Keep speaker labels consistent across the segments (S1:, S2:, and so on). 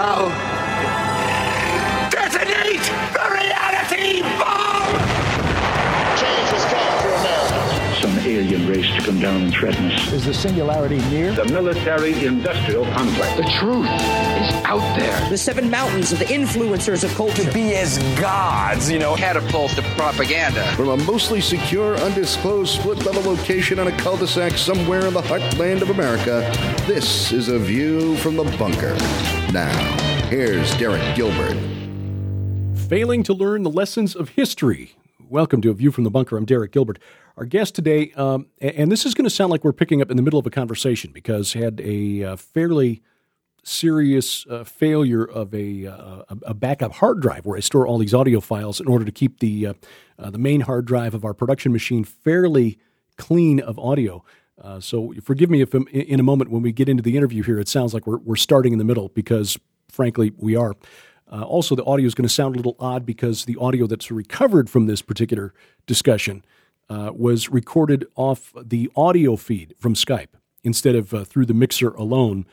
S1: Now, detonate the reality bomb!
S2: Change has come for America.
S3: Some alien race to come down and threaten us.
S4: Is the singularity near?
S3: The military-industrial complex.
S1: The truth is out there.
S5: The 7 mountains of the influencers of culture.
S1: To be as gods, catapult to propaganda.
S6: From a mostly secure, undisclosed split-level location on a cul-de-sac somewhere in the heartland of America, this is A View from the Bunker. Now, here's Derek Gilbert.
S7: Failing to learn the lessons of history. Welcome to A View from the Bunker. I'm Derek Gilbert. Our guest today, and this is going to sound like we're picking up in the middle of a conversation because had a fairly serious failure of a backup hard drive where I store all these audio files in order to keep the main hard drive of our production machine fairly clean of audio. So forgive me if in a moment when we get into the interview here, it sounds like we're starting in the middle because, frankly, we are. Also, the audio is going to sound a little odd because the audio that's recovered from this particular discussion was recorded off the audio feed from Skype instead of through the mixer alone.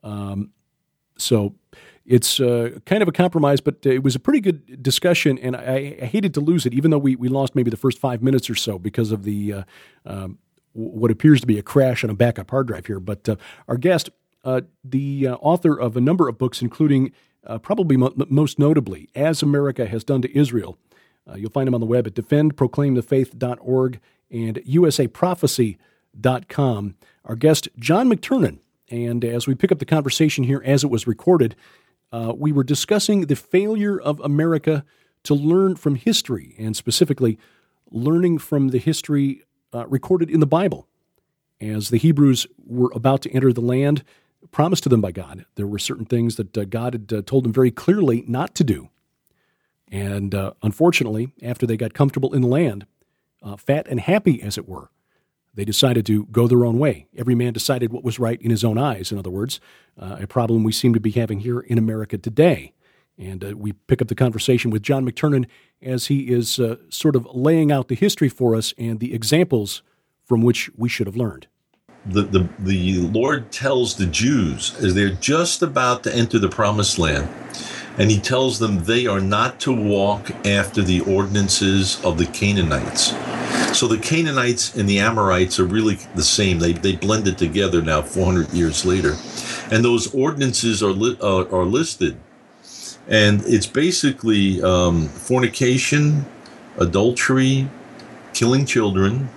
S7: So it's kind of a compromise, but it was a pretty good discussion, and I hated to lose it, even though we lost maybe the first 5 minutes or so because of the what appears to be a crash on a backup hard drive here. But our guest, the author of a number of books, including probably most notably, As America Has Done to Israel. You'll find him on the web at defendproclaimthefaith.org and usaprophecy.com. Our guest, John McTernan. And as we pick up the conversation here as it was recorded, we were discussing the failure of America to learn from history, and specifically learning from the history recorded in the Bible. As the Hebrews were about to enter the land promised to them by God, there were certain things that God had told them very clearly not to do. And unfortunately, after they got comfortable in the land, fat and happy as it were, they decided to go their own way. Every man decided what was right in his own eyes, in other words, a problem we seem to be having here in America today. And we pick up the conversation with John McTernan as he is sort of laying out the history for us and the examples from which we should have learned.
S8: The Lord tells the Jews as they're just about to enter the promised land, and he tells them they are not to walk after the ordinances of the Canaanites. So the Canaanites and the Amorites are really the same. They blended together now 400 years later. And those ordinances are listed. And it's basically fornication, adultery, killing children,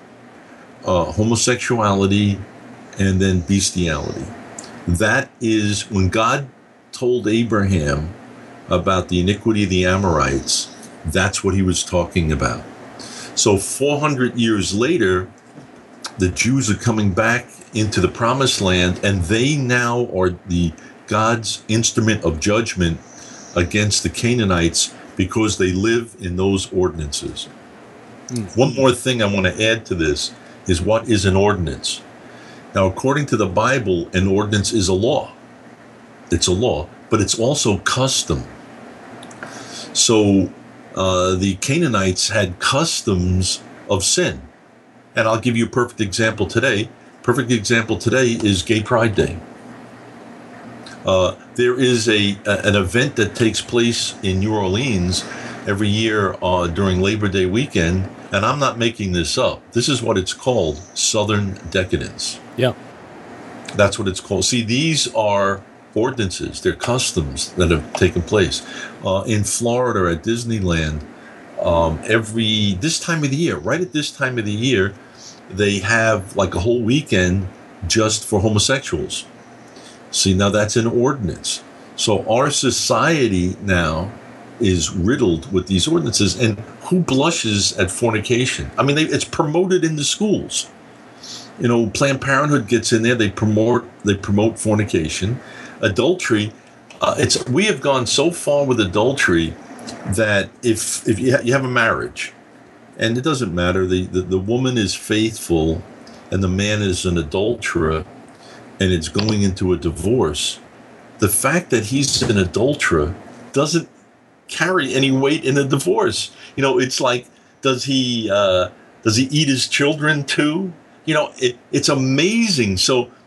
S8: homosexuality, and then bestiality. That is when God told Abraham about the iniquity of the Amorites, that's what he was talking about. So 400 years later, the Jews are coming back into the promised land, and they now are God's instrument of judgment against the Canaanites because they live in those ordinances. One more thing I want to add to this is what is an ordinance? Now, according to the Bible, an ordinance is a law. It's a law, but it's also custom. So the Canaanites had customs of sin. And I'll give you a perfect example today. Perfect example today is Gay Pride Day. There is an event that takes place in New Orleans every year during Labor Day weekend, and I'm not making this up. This is what it's called, Southern Decadence.
S7: Yeah.
S8: That's what it's called. See, these are ordinances, they're customs that have taken place. In Florida at Disneyland, this time of the year, right at this time of the year, they have like a whole weekend just for homosexuals. See, now that's an ordinance. So our society now is riddled with these ordinances. And who blushes at fornication? I mean, it's promoted in the schools. You know, Planned Parenthood gets in there. They promote fornication, adultery. We have gone so far with adultery that if you have a marriage, and it doesn't matter, the woman is faithful, and the man is an adulterer, and it's going into a divorce. The fact that he's an adulterer doesn't carry any weight in a divorce. You know, it's like, does he eat his children too? You know, it's amazing. So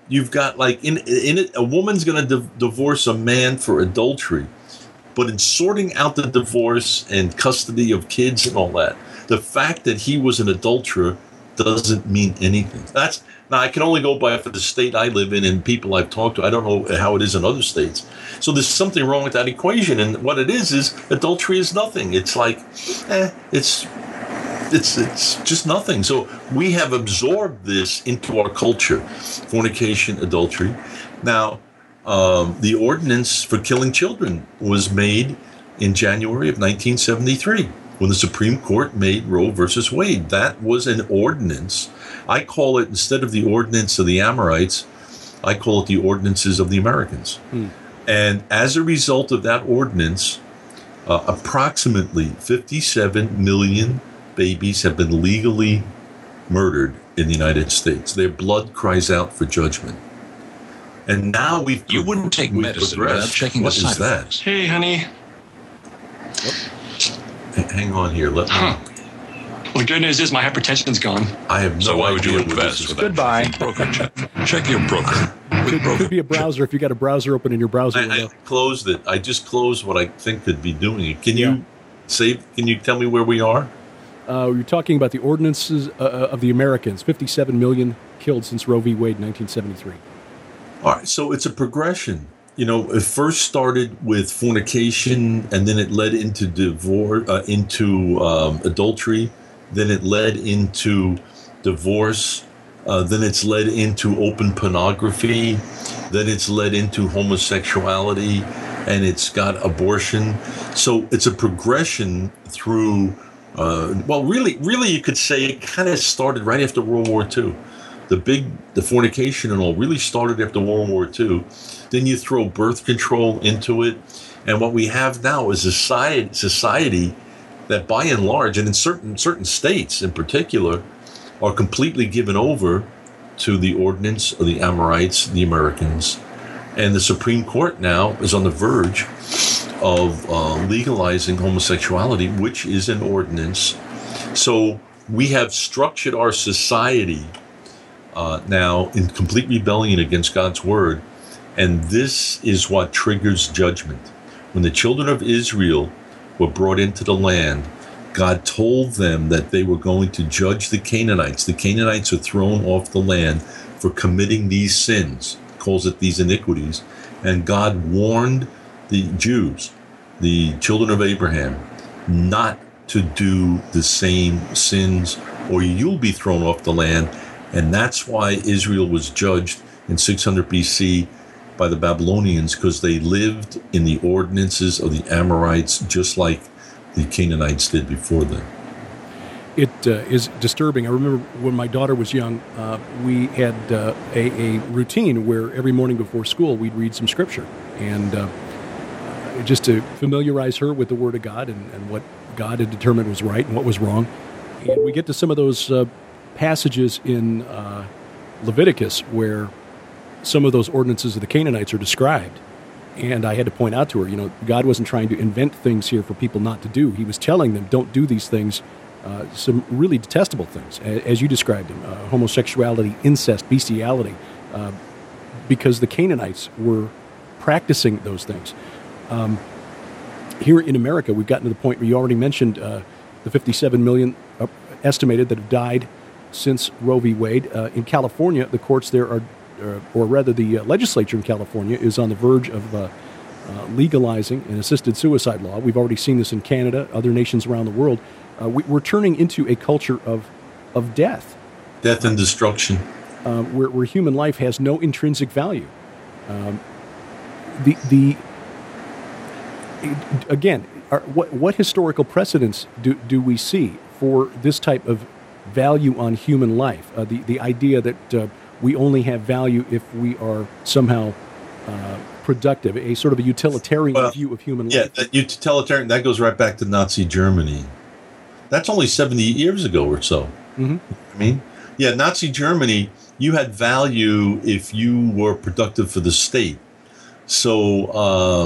S8: you've got like in it, a woman's going to divorce a man for adultery, but in sorting out the divorce and custody of kids and all that, the fact that he was an adulterer doesn't mean anything. Now I can only go by for the state I live in and people I've talked to. I don't know how it is in other states. So there's something wrong with that equation. And what it is adultery is nothing. It's like, it's just nothing. So we have absorbed this into our culture, fornication, adultery. Now, the ordinance for killing children was made in January of 1973 when the Supreme Court made Roe versus Wade. That was an ordinance. I call it, instead of the ordinance of the Amorites, I call it the ordinances of the Americans. And as a result of that ordinance, approximately 57 million babies have been legally murdered in the United States. Their blood cries out for judgment. And now
S4: You wouldn't take medicine without checking the side effects.
S9: Hey, honey.
S8: Hang on here. Let me.
S9: Well, the good news is my hypertension's gone.
S8: I have no
S4: So why would you
S8: idea what
S4: invest
S8: this is
S4: without
S5: Goodbye.
S4: checking broker? Check your broker. With broker.
S7: Could be a browser if you got a browser open in your browser
S8: I
S7: window.
S8: closed it. I just closed what I think could be doing it. Can you Can you tell me where we are?
S7: You're talking about the ordinances of the Americans. 57 million killed since Roe v. Wade in 1973.
S8: All right, so it's a progression. You know, it first started with fornication, and then it led into divorce, adultery. Then it led into divorce. Then it's led into open pornography. Then it's led into homosexuality, and it's got abortion. So it's a progression through. Really, you could say it kind of started right after World War II. The fornication and all really started after World War II. Then you throw birth control into it. And what we have now is a society that by and large, and in certain states in particular, are completely given over to the ordinance of the Amorites, the Americans. And the Supreme Court now is on the verge of legalizing homosexuality, which is an ordinance. So we have structured our society now in complete rebellion against God's word, and this is what triggers judgment. When the children of Israel were brought into the land, God told them that they were going to judge the Canaanites. The Canaanites are thrown off the land for committing these sins, calls it these iniquities, and God warned the Jews, the children of Abraham, not to do the same sins or you'll be thrown off the land. And that's why Israel was judged in 600 BC by the Babylonians, because they lived in the ordinances of the Amorites just like the Canaanites did before them.
S7: It is disturbing. I remember when my daughter was young, we had a routine where every morning before school we'd read some scripture, and just to familiarize her with the Word of God and what God had determined was right and what was wrong. And we get to some of those passages in Leviticus where some of those ordinances of the Canaanites are described. And I had to point out to her, God wasn't trying to invent things here for people not to do. He was telling them, don't do these things, some really detestable things, as you described them, homosexuality, incest, bestiality, because the Canaanites were practicing those things. Here in America, we've gotten to the point where you already mentioned the 57 million estimated that have died since Roe v. Wade. In California, the courts there are, or rather the legislature in California is on the verge of legalizing an assisted suicide law. We've already seen this in Canada, other nations around the world. We're turning into a culture of death.
S8: Death and destruction.
S7: Where human life has no intrinsic value. Again, what historical precedents do we see for this type of value on human life? The idea that we only have value if we are somehow productive, a sort of a utilitarian view of human life.
S8: Yeah, utilitarian, that goes right back to Nazi Germany. That's only 70 years ago or so. Mm-hmm. I mean, yeah, Nazi Germany, you had value if you were productive for the state. So,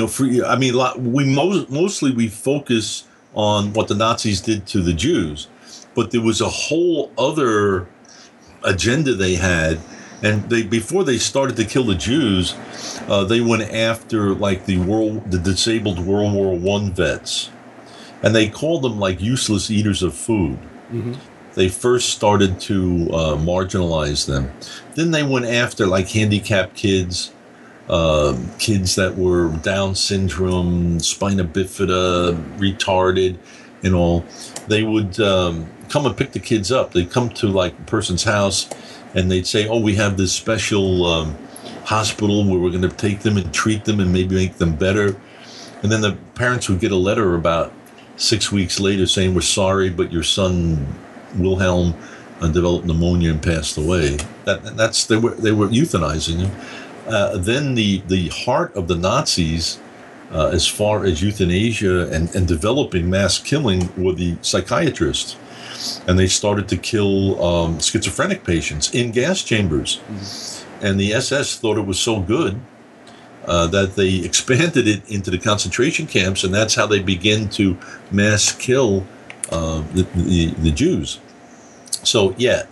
S8: we focus on what the Nazis did to the Jews, but there was a whole other agenda they had, And before they started to kill the Jews, they went after like the disabled World War I vets, and they called them like useless eaters of food. Mm-hmm. They first started to marginalize them. Then they went after like handicapped kids, kids that were Down syndrome, spina bifida, retarded, and all. They would come and pick the kids up. They'd come to like a person's house, and they'd say, "Oh, we have this special hospital where we're going to take them and treat them and maybe make them better." And then the parents would get a letter about 6 weeks later saying, "We're sorry, but your son Wilhelm developed pneumonia and passed away." They were euthanizing him. Then the heart of the Nazis, as far as euthanasia and developing mass killing, were the psychiatrists. And they started to kill schizophrenic patients in gas chambers. Mm-hmm. And the SS thought it was so good that they expanded it into the concentration camps, and that's how they began to mass kill the Jews. So yeah,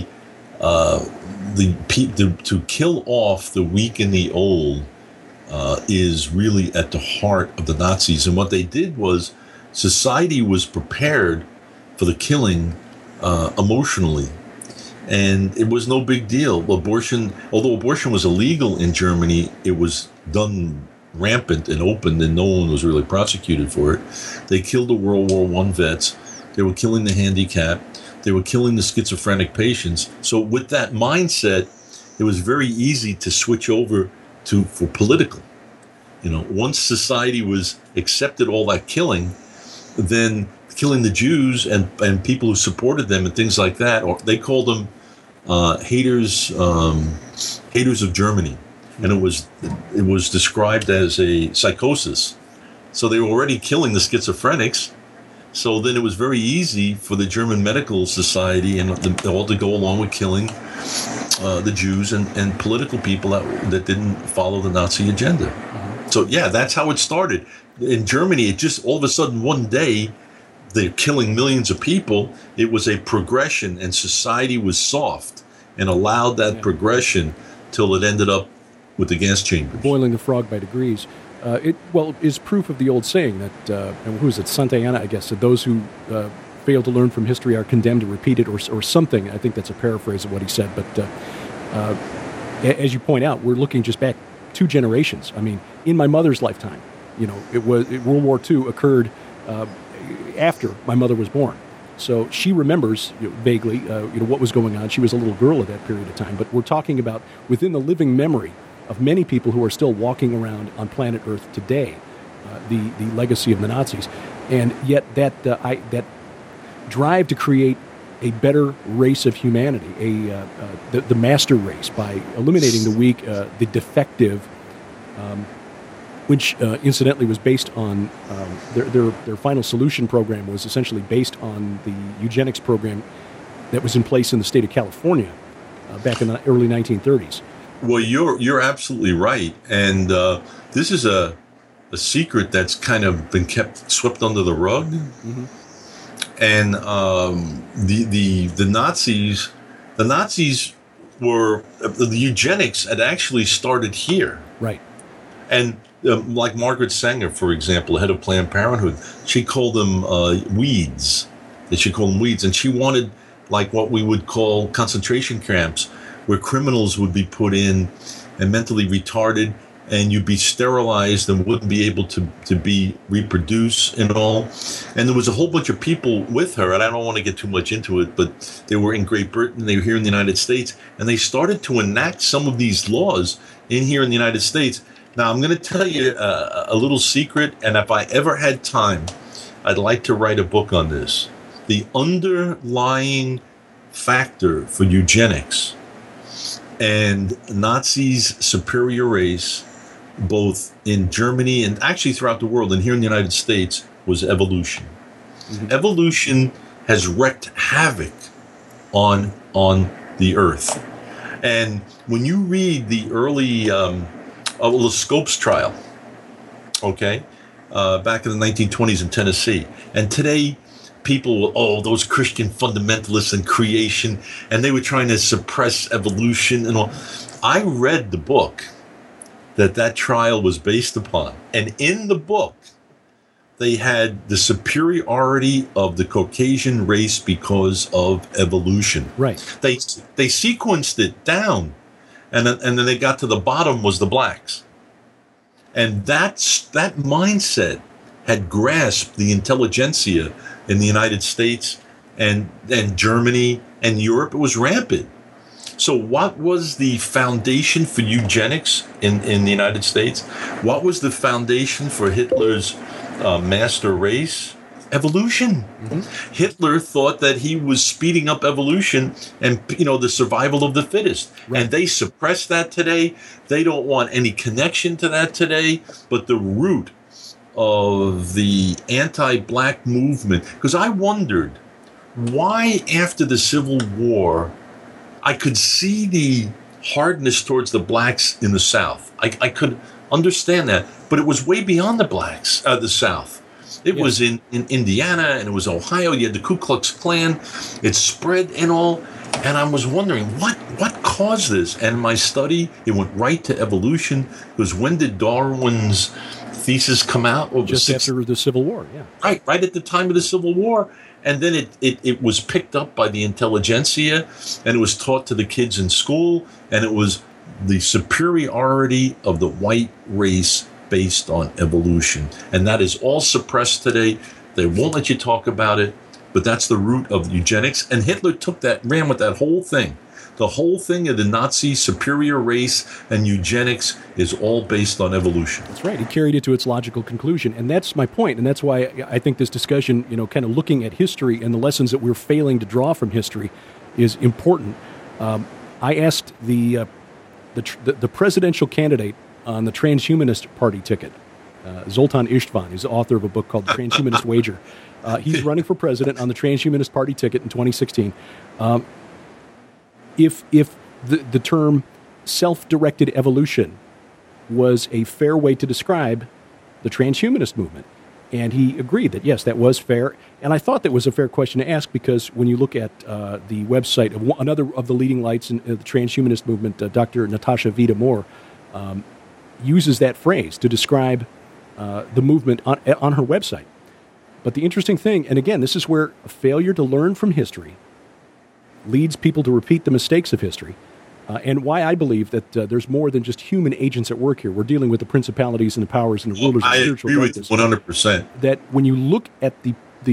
S8: to kill off the weak and the old is really at the heart of the Nazis. And what they did was society was prepared for the killing emotionally, and it was no big deal. Although abortion was illegal in Germany, it was done rampant and open, and no one was really prosecuted for it. They killed the World War I vets. They were killing the handicapped. They were killing the schizophrenic patients. So with that mindset, it was very easy to switch over for political. Once society was accepted all that killing, then killing the Jews and people who supported them and things like that, or they called them haters of Germany, and it was described as a psychosis. So they were already killing the schizophrenics. So then it was very easy for the German Medical Society and all to go along with killing the Jews and political people that didn't follow the Nazi agenda. Mm-hmm. So yeah, that's how it started. In Germany, it just all of a sudden one day, they're killing millions of people. It was a progression, and society was soft and allowed that progression till it ended up with the gas chambers. Boiling the frog by degrees.
S7: It is proof of the old saying that, who is it, Santayana, I guess, that those who fail to learn from history are condemned to repeat it, or something. I think that's a paraphrase of what he said. But as you point out, we're looking just back 2 generations. I mean, in my mother's lifetime, World War II occurred after my mother was born. So she remembers vaguely what was going on. She was a little girl at that period of time. But we're talking about within the living memory of many people who are still walking around on planet Earth today, the legacy of the Nazis. And yet that drive to create a better race of humanity, the master race, by eliminating the weak, the defective, which incidentally was based on their final solution program was essentially based on the eugenics program that was in place in the state of California back in the early 1930s.
S8: Well, you're absolutely right, and this is a secret that's kind of been kept swept under the rug. Mm-hmm. And the Nazis were the eugenics had actually started here,
S7: right?
S8: And like Margaret Sanger, for example, head of Planned Parenthood, she called them weeds. They should call them weeds, and she wanted like what we would call concentration camps, where criminals would be put in and mentally retarded, and you'd be sterilized and wouldn't be able to reproduce and all. And there was a whole bunch of people with her, and I don't want to get too much into it, but they were in Great Britain, they were here in the United States, and they started to enact some of these laws in here in the United States. Now, I'm going to tell you a little secret, and if I ever had time, I'd like to write a book on this. The underlying factor for eugenics and Nazis' superior race, both in Germany and actually throughout the world and here in the United States, was evolution. Mm-hmm. Evolution has wreaked havoc on the earth. And when you read the early the Scopes trial, back in the 1920s in Tennessee, and today people were, those Christian fundamentalists and creation, and they were trying to suppress evolution and all. I read the book that trial was based upon, and in the book, they had the superiority of the Caucasian race because of evolution.
S7: Right.
S8: They sequenced it down, and then they got to the bottom was the blacks. And that mindset had grasped the intelligentsia in the United States and Germany and Europe. It was rampant. So what was the foundation for eugenics in the United States? What was the foundation for Hitler's master race? Evolution. Mm-hmm. Hitler thought that he was speeding up evolution and, the survival of the fittest. Right. And they suppress that today. They don't want any connection to that today. But the root of the anti-black movement, because I wondered why after the Civil War, I could see the hardness towards the blacks in the South. I could understand that, but it was way beyond the blacks, the South. It was in Indiana, and it was Ohio. You had the Ku Klux Klan. It spread and all. And I was wondering, what caused this? And in my study, it went right to evolution. Because when did Darwin's thesis come out?
S7: Just after the Civil War, yeah.
S8: Right at the time of the Civil War. And then it was picked up by the intelligentsia, and it was taught to the kids in school, and it was the superiority of the white race based on evolution. And that is all suppressed today. They won't let you talk about it, but that's the root of eugenics. And Hitler ran with that whole thing. The whole thing of the Nazi superior race and eugenics is all based on evolution.
S7: That's right. He carried it to its logical conclusion. And that's my point. And that's why I think this discussion, kind of looking at history and the lessons that we're failing to draw from history is important. I asked the presidential candidate on the Transhumanist Party ticket, Zoltan Istvan, who's the author of a book called The Transhumanist Wager. He's running for president on the Transhumanist Party ticket in 2016. If the term self-directed evolution was a fair way to describe the transhumanist movement, and he agreed that, yes, that was fair. And I thought that was a fair question to ask because when you look at the website of another of the leading lights in the transhumanist movement, Dr. Natasha Vida-Moore, uses that phrase to describe the movement on her website. But the interesting thing, and again, this is where a failure to learn from history leads people to repeat the mistakes of history, and why I believe that there's more than just human agents at work here. We're dealing with the principalities and the powers and the rulers of spiritual darkness.
S8: I agree with 100%.
S7: That when you look at the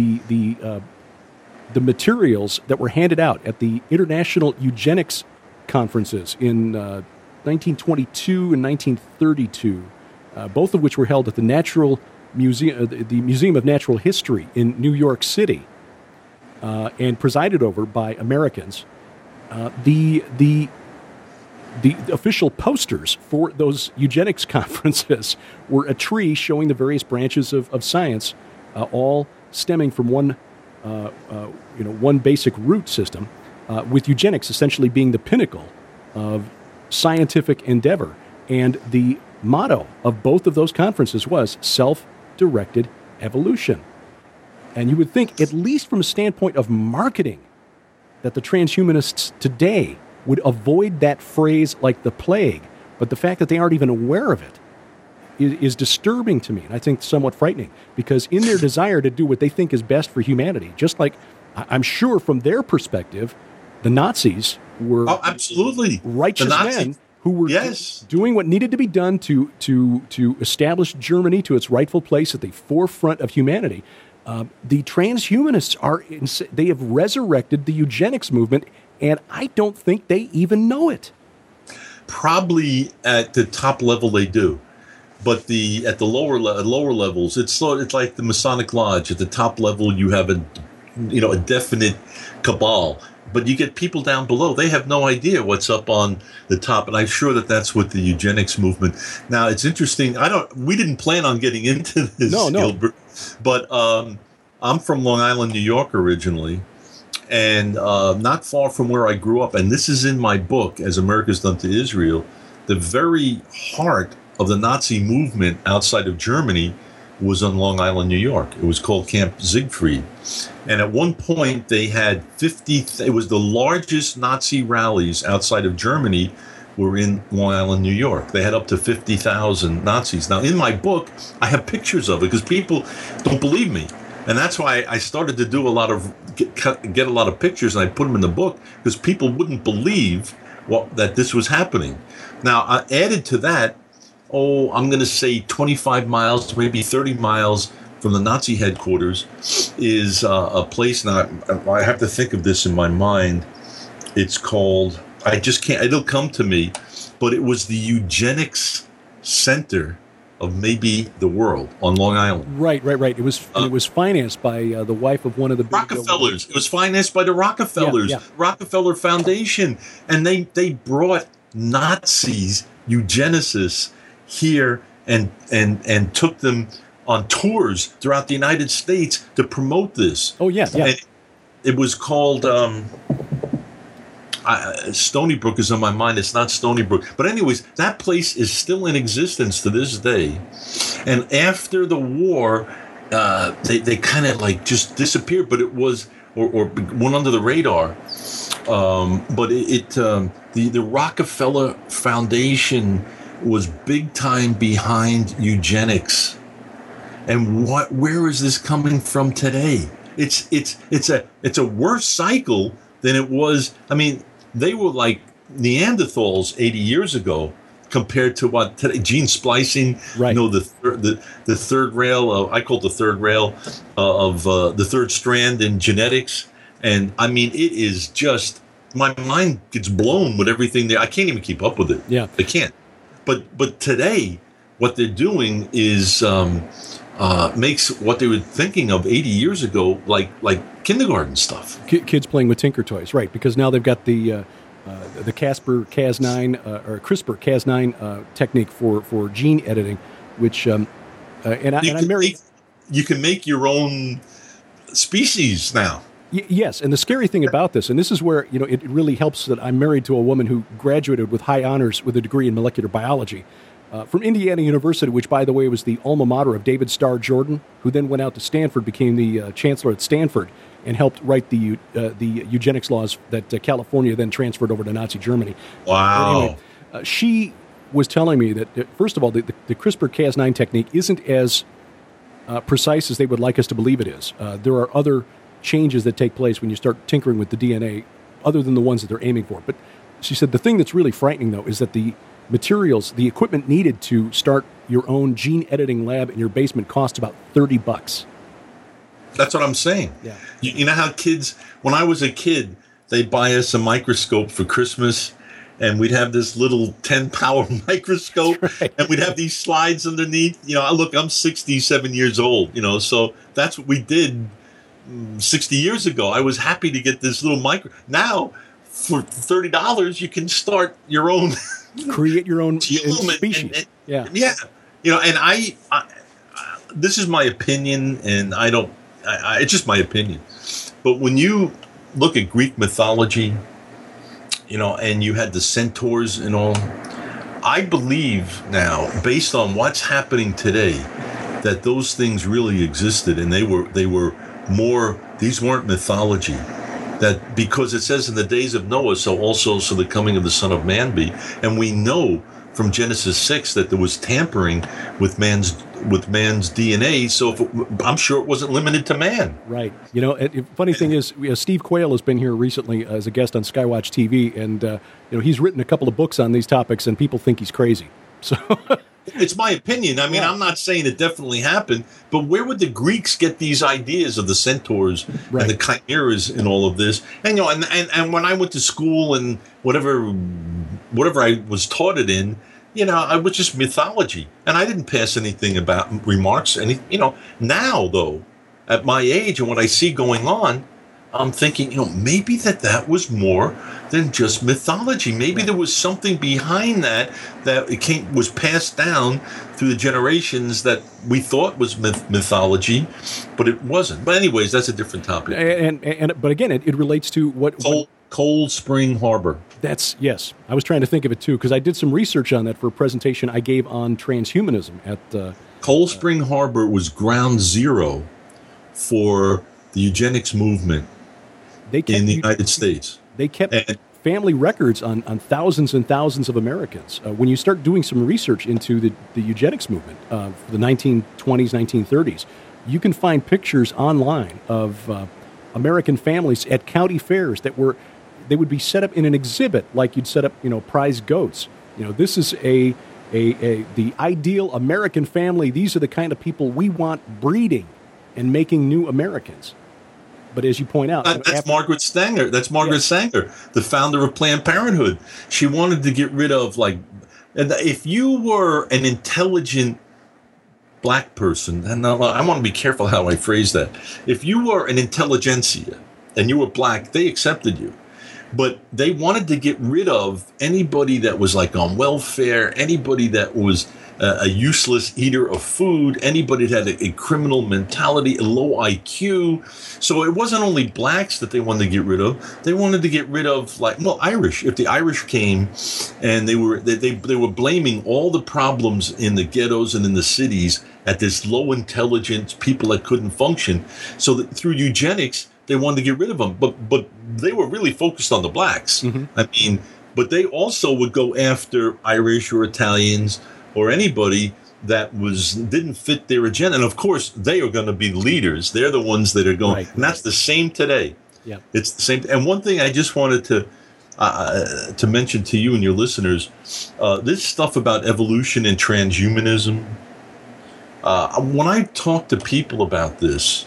S7: materials that were handed out at the International Eugenics Conferences in 1922 and 1932, both of which were held at the Natural Museum, the Museum of Natural History in New York City, and presided over by Americans, the official posters for those eugenics conferences were a tree showing the various branches of science, all stemming from one basic root system, with eugenics essentially being the pinnacle of scientific endeavor. And the motto of both of those conferences was self-directed evolution. And you would think, at least from a standpoint of marketing, that the transhumanists today would avoid that phrase like the plague. But the fact that they aren't even aware of it is disturbing to me, and I think somewhat frightening, because in their desire to do what they think is best for humanity, just like I'm sure from their perspective, the Nazis were
S8: absolutely
S7: righteous men who were doing what needed to be done to establish Germany to its rightful place at the forefront of humanity. The transhumanists they have resurrected the eugenics movement, and I don't think they even know it.
S8: Probably at the top level they do, but at the lower levels, it's like the Masonic Lodge. At the top level, you have a definite cabal, but you get people down below. They have no idea what's up on the top, and I'm sure that that's with the eugenics movement. Now, it's interesting. We didn't plan on getting into this, Gilbert, but I'm from Long Island, New York originally, and not far from where I grew up. And this is in my book, As America's Done to Israel. The very heart of the Nazi movement outside of Germany was on Long Island, New York. It was called Camp Siegfried. And at one point, they had 50, it was the largest Nazi rallies outside of Germany were in Long Island, New York. They had up to 50,000 Nazis. Now, in my book, I have pictures of it because people don't believe me. And that's why I started to do get a lot of pictures, and I put them in the book because people wouldn't believe that this was happening. Now, added to that, I'm going to say 25 miles, maybe 30 miles from the Nazi headquarters is a place. Now, I have to think of this in my mind. It's called, I just can't, it'll come to me, but it was the eugenics center of maybe the world on Long Island.
S7: Right. It was financed by the wife of one of the big
S8: Rockefellers. It was financed by the Rockefellers, Rockefeller Foundation, and they brought Nazis, eugenicists here and took them on tours throughout the United States to promote this.
S7: Oh yeah.
S8: And it was called Stony Brook is on my mind. It's not Stony Brook. But anyways, that place is still in existence to this day. And after the war, they kind of like just disappeared, but it was, or went under the radar. But the Rockefeller Foundation was big time behind eugenics. And where is this coming from today? It's a worse cycle than it was. I mean, they were like Neanderthals 80 years ago compared to what today. Gene splicing,
S7: right?
S8: You know, the third rail. I call it the third rail of the third strand in genetics. And I mean, it is just, my mind gets blown with everything there. I can't even keep up with it.
S7: Yeah,
S8: I can't. But today, what they're doing is makes what they were thinking of 80 years ago like kindergarten stuff.
S7: Kids playing with Tinker Toys, right? Because now they've got the CRISPR-Cas9 or CRISPR-Cas9 technique for gene editing, which you can make your own species now. Yes, and the scary thing about this, and this is where it really helps that I'm married to a woman who graduated with high honors with a degree in molecular biology from Indiana University, which, by the way, was the alma mater of David Starr Jordan, who then went out to Stanford, became the chancellor at Stanford, and helped write the eugenics laws that California then transferred over to Nazi Germany.
S8: Wow.
S7: Anyway, she was telling me that, first of all, the CRISPR-Cas9 technique isn't as precise as they would like us to believe it is. There are other changes that take place when you start tinkering with the DNA other than the ones that they're aiming for. But she said the thing that's really frightening, though, is that the materials, the equipment needed to start your own gene editing lab in your basement costs about $30.
S8: That's what I'm saying.
S7: Yeah.
S8: You know how kids, when I was a kid, they'd buy us a microscope for Christmas, and we'd have this little 10-power microscope, right, and we'd have these slides underneath. Look, I'm 67 years old, so that's what we did 60 years ago. I was happy to get this little micro. Now, for $30, you can start your own,
S7: create your own species.
S8: And I this is my opinion, and it's just my opinion. But when you look at Greek mythology, and you had the centaurs and all, I believe now, based on what's happening today, that those things really existed, and they were more, these weren't mythology. That because it says in the days of Noah, so also so the coming of the Son of Man be. And we know from Genesis 6 that there was tampering with man's DNA. So I'm sure it wasn't limited to man.
S7: Right. Funny thing is, Steve Quayle has been here recently as a guest on Skywatch TV, and he's written a couple of books on these topics, and people think he's crazy. So.
S8: It's my opinion. I mean, I'm not saying it definitely happened, but where would the Greeks get these ideas of the centaurs and the chimeras and all of this? And and when I went to school and whatever I was taught it in, I was just mythology, and I didn't pass anything about remarks. Now though, at my age and what I see going on, I'm thinking, maybe that was more than just mythology. Maybe there was something behind that it was passed down through the generations that we thought was
S7: mythology,
S8: but it wasn't. But anyways, that's a different topic.
S7: But again, it relates to what
S8: Cold Spring Harbor.
S7: Yes. I was trying to think of it too, because I did some research on that for a presentation I gave on transhumanism at
S8: Cold Spring Harbor was ground zero for the eugenics movement in the United States.
S7: They kept family records on thousands and thousands of Americans. When you start doing some research into the eugenics movement for the 1920s, 1930s, you can find pictures online of American families at county fairs they would be set up in an exhibit like you'd set up, prize goats. This is the ideal American family. These are the kind of people we want breeding and making new Americans. But as you point out,
S8: that's Margaret Sanger. That's Margaret Sanger, the founder of Planned Parenthood. She wanted to get rid of if you were an intelligent black person, and I want to be careful how I phrase that. If you were an intelligentsia and you were black, they accepted you. But they wanted to get rid of anybody that was on welfare, anybody that was a useless eater of food, anybody that had a criminal mentality, a low IQ. So it wasn't only blacks that they wanted to get rid of. They wanted to get rid of Irish. If the Irish came and they were blaming all the problems in the ghettos and in the cities at this low intelligence people that couldn't function. So that through eugenics, they wanted to get rid of them, but they were really focused on the blacks. Mm-hmm. But they also would go after Irish or Italians or anybody that didn't fit their agenda. And of course, they are going to be leaders. They're the ones that are going, and that's the same today. Yeah, it's the same. And one thing I just wanted to mention to you and your listeners, this stuff about evolution and transhumanism. When I talk to people about this,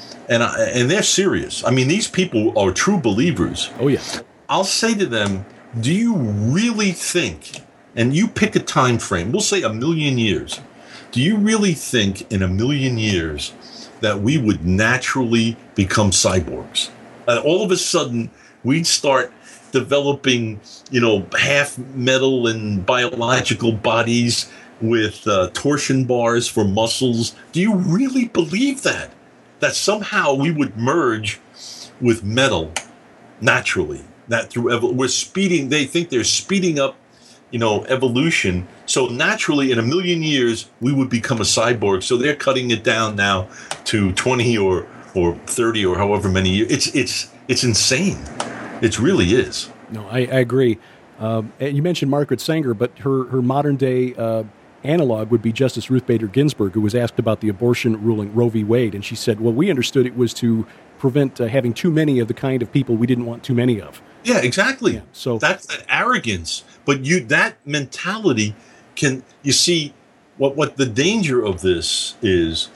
S8: and they're serious. These people are true believers.
S7: Oh, yeah.
S8: I'll say to them, do you really think, and you pick a time frame, we'll say 1 million years. Do you really think in 1 million years that we would naturally become cyborgs? All of a sudden, we'd start developing, half metal and biological bodies with torsion bars for muscles. Do you really believe that? That somehow we would merge with metal naturally. That through they think they're speeding up, evolution. So naturally, in 1 million years, we would become a cyborg. So they're cutting it down now to 20 or 30 or however many years. It's insane. It really is.
S7: No, I agree. And you mentioned Margaret Sanger, but her modern day analog would be Justice Ruth Bader Ginsburg, who was asked about the abortion ruling Roe v. Wade, and she said, well, we understood it was to prevent having too many of the kind of people we didn't want too many of.
S8: Yeah, exactly.
S7: Yeah, so
S8: that's that arrogance. But that mentality you see what the danger of this is.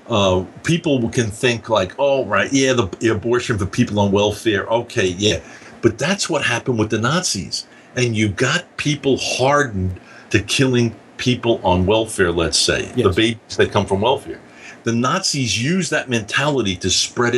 S8: People can think oh, right, yeah, the abortion for people on welfare, okay, yeah. But that's what happened with the Nazis. And you got people hardened to killing people on welfare, let's say,
S7: yes.
S8: The babies that come from welfare. The Nazis used that mentality to spread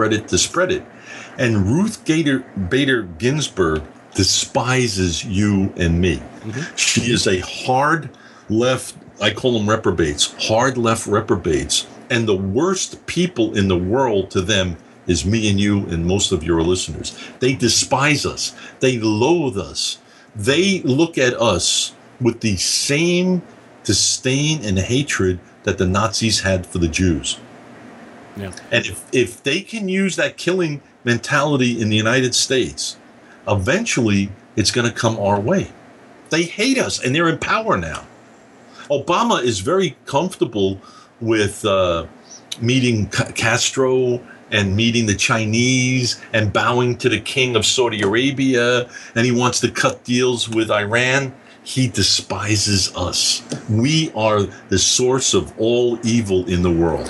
S8: it. And Ruth Bader Ginsburg despises you and me. Mm-hmm. She is a hard left, I call them reprobates, hard left reprobates. And the worst people in the world to them is me and you and most of your listeners. They despise us. They loathe us. They look at us with the same disdain and hatred that the Nazis had for the Jews. Yeah. And if they can use that killing mentality in the United States, eventually it's going to come our way. They hate us, and they're in power now. Obama is very comfortable with meeting Castro and meeting the Chinese and bowing to the king of Saudi Arabia, and he wants to cut deals with Iran. He despises us. We are the source of all evil in the world.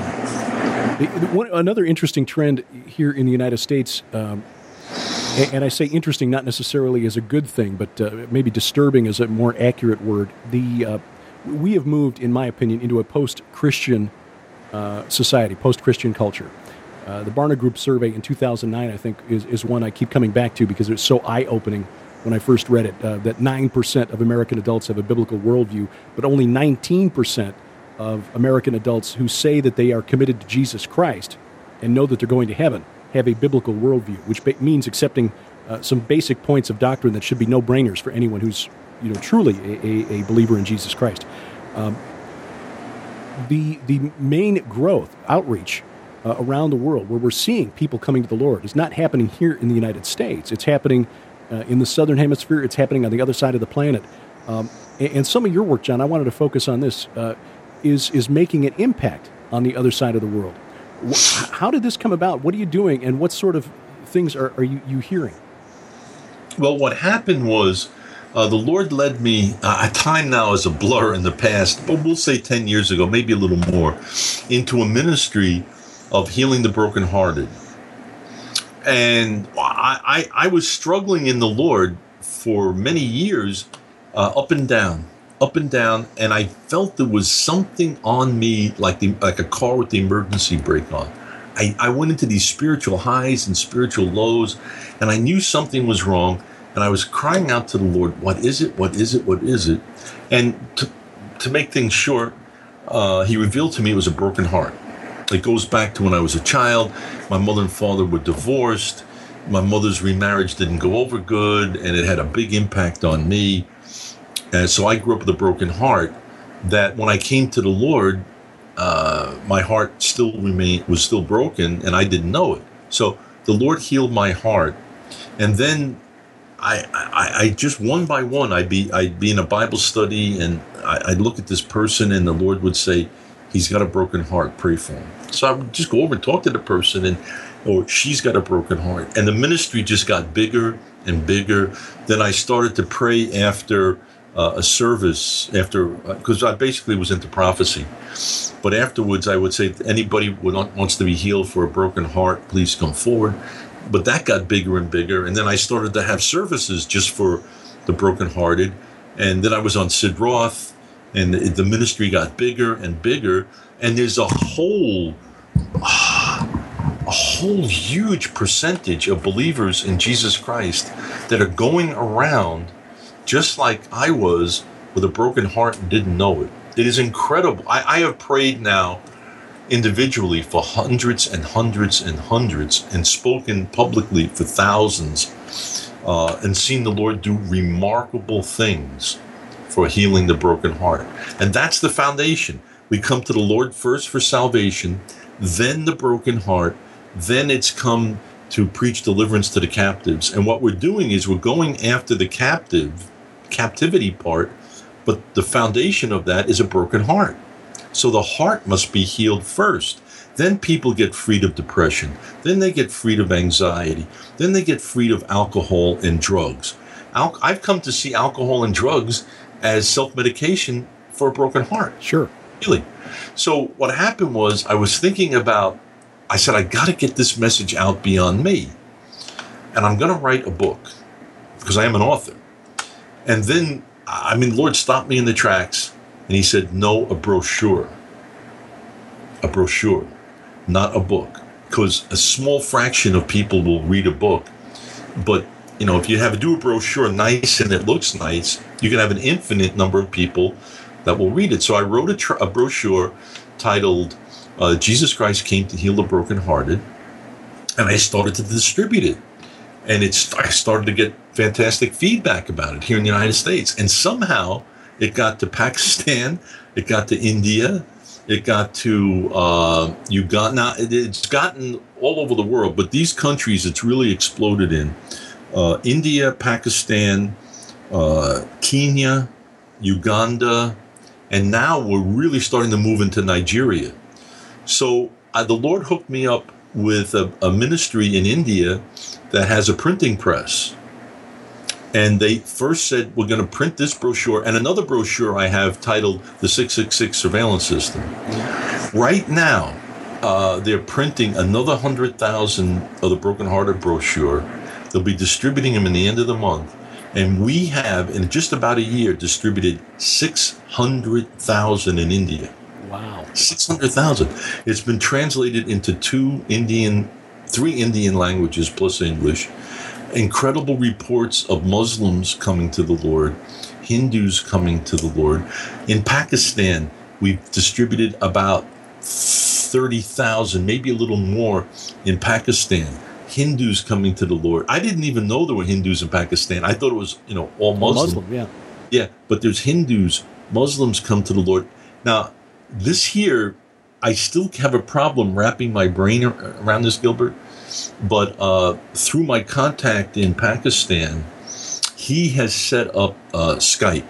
S7: Another interesting trend here in the United States, and I say interesting not necessarily as a good thing, but maybe disturbing is a more accurate word. We have moved, in my opinion, into a post-Christian society, post-Christian culture. The Barna Group survey in 2009, I think, is one I keep coming back to because it's so eye-opening when I first read it, that 9% of American adults have a biblical worldview, but only 19% of American adults who say that they are committed to Jesus Christ and know that they're going to heaven have a biblical worldview, which means accepting some basic points of doctrine that should be no-brainers for anyone who's truly a believer in Jesus Christ. the main growth, outreach around the world, where we're seeing people coming to the Lord, is not happening here in the United States. It's happening in the Southern Hemisphere. It's happening on the other side of the planet. And some of your work, John, I wanted to focus on this, is making an impact on the other side of the world. How did this come about? What are you doing, and what sort of things are you hearing?
S8: Well, what happened was the Lord led me, time now is a blur in the past, but we'll say 10 years ago, maybe a little more, into a ministry of healing the brokenhearted. And I was struggling in the Lord for many years, up and down, and I felt there was something on me like a car with the emergency brake on. I went into these spiritual highs and spiritual lows, and I knew something was wrong, and I was crying out to the Lord, what is it, what is it, what is it? And to make things short, he revealed to me it was a broken heart. It goes back to when I was a child. My mother and father were divorced. My mother's remarriage didn't go over good, and it had a big impact on me. And so I grew up with a broken heart that when I came to the Lord, my heart was still broken, and I didn't know it. So the Lord healed my heart. And then I just one by one, I'd be in a Bible study, and I'd look at this person, and the Lord would say, he's got a broken heart, pray for him. So I would just go over and talk to the person, or she's got a broken heart. And the ministry just got bigger and bigger. Then I started to pray after a service, because I basically was into prophecy. But afterwards, I would say, if anybody wants to be healed for a broken heart, please come forward. But that got bigger and bigger. And then I started to have services just for the brokenhearted. And then I was on Sid Roth, and the ministry got bigger and bigger. And there's a whole huge percentage of believers in Jesus Christ that are going around just like I was, with a broken heart and didn't know it. It is incredible. I have prayed now individually for hundreds and hundreds and hundreds, and spoken publicly for thousands, and seen the Lord do remarkable things for healing the broken heart. And that's the foundation. We come to the Lord first for salvation, then the broken heart, then it's come to preach deliverance to the captives. And what we're doing is we're going after the captivity part, but the foundation of that is a broken heart. So the heart must be healed first. Then people get freed of depression. Then they get freed of anxiety. Then they get freed of alcohol and drugs. I've come to see alcohol and drugs as self-medication for a broken heart.
S7: Sure.
S8: Really. So what happened was, I said, I got to get this message out beyond me. And I'm going to write a book, because I am an author. And then, the Lord stopped me in the tracks, and he said, no, a brochure. A brochure, not a book. Because a small fraction of people will read a book. But, if you do a brochure nice and it looks nice, you can have an infinite number of people that will read it. So I wrote a brochure titled, Jesus Christ Came to Heal the Brokenhearted, and I started to distribute it. And I started to get fantastic feedback about it here in the United States. And somehow it got to Pakistan, it got to India, it got to Uganda. Now, it's gotten all over the world, but these countries it's really exploded in. India, Pakistan, Kenya, Uganda, and now we're really starting to move into Nigeria. So the Lord hooked me up with a ministry in India that has a printing press. And they first said, we're going to print this brochure and another brochure I have titled The 666 Surveillance System. Right now, they're printing another 100,000 of the Brokenhearted brochure. They'll be distributing them in the end of the month. And we have, in just about a year, distributed 600,000 in India.
S7: Wow.
S8: 600,000. It's been translated into 3 Indian languages plus English. Incredible reports of Muslims coming to the Lord, Hindus coming to the Lord. In Pakistan, we've distributed about 30,000, maybe a little more in Pakistan. Hindus coming to the Lord. I didn't even know there were Hindus in Pakistan. I thought it was, all Muslim.
S7: Yeah.
S8: Yeah, but there's Hindus, Muslims come to the Lord. Now, this here, I still have a problem wrapping my brain around this, Gilbert. But through my contact in Pakistan, he has set up Skype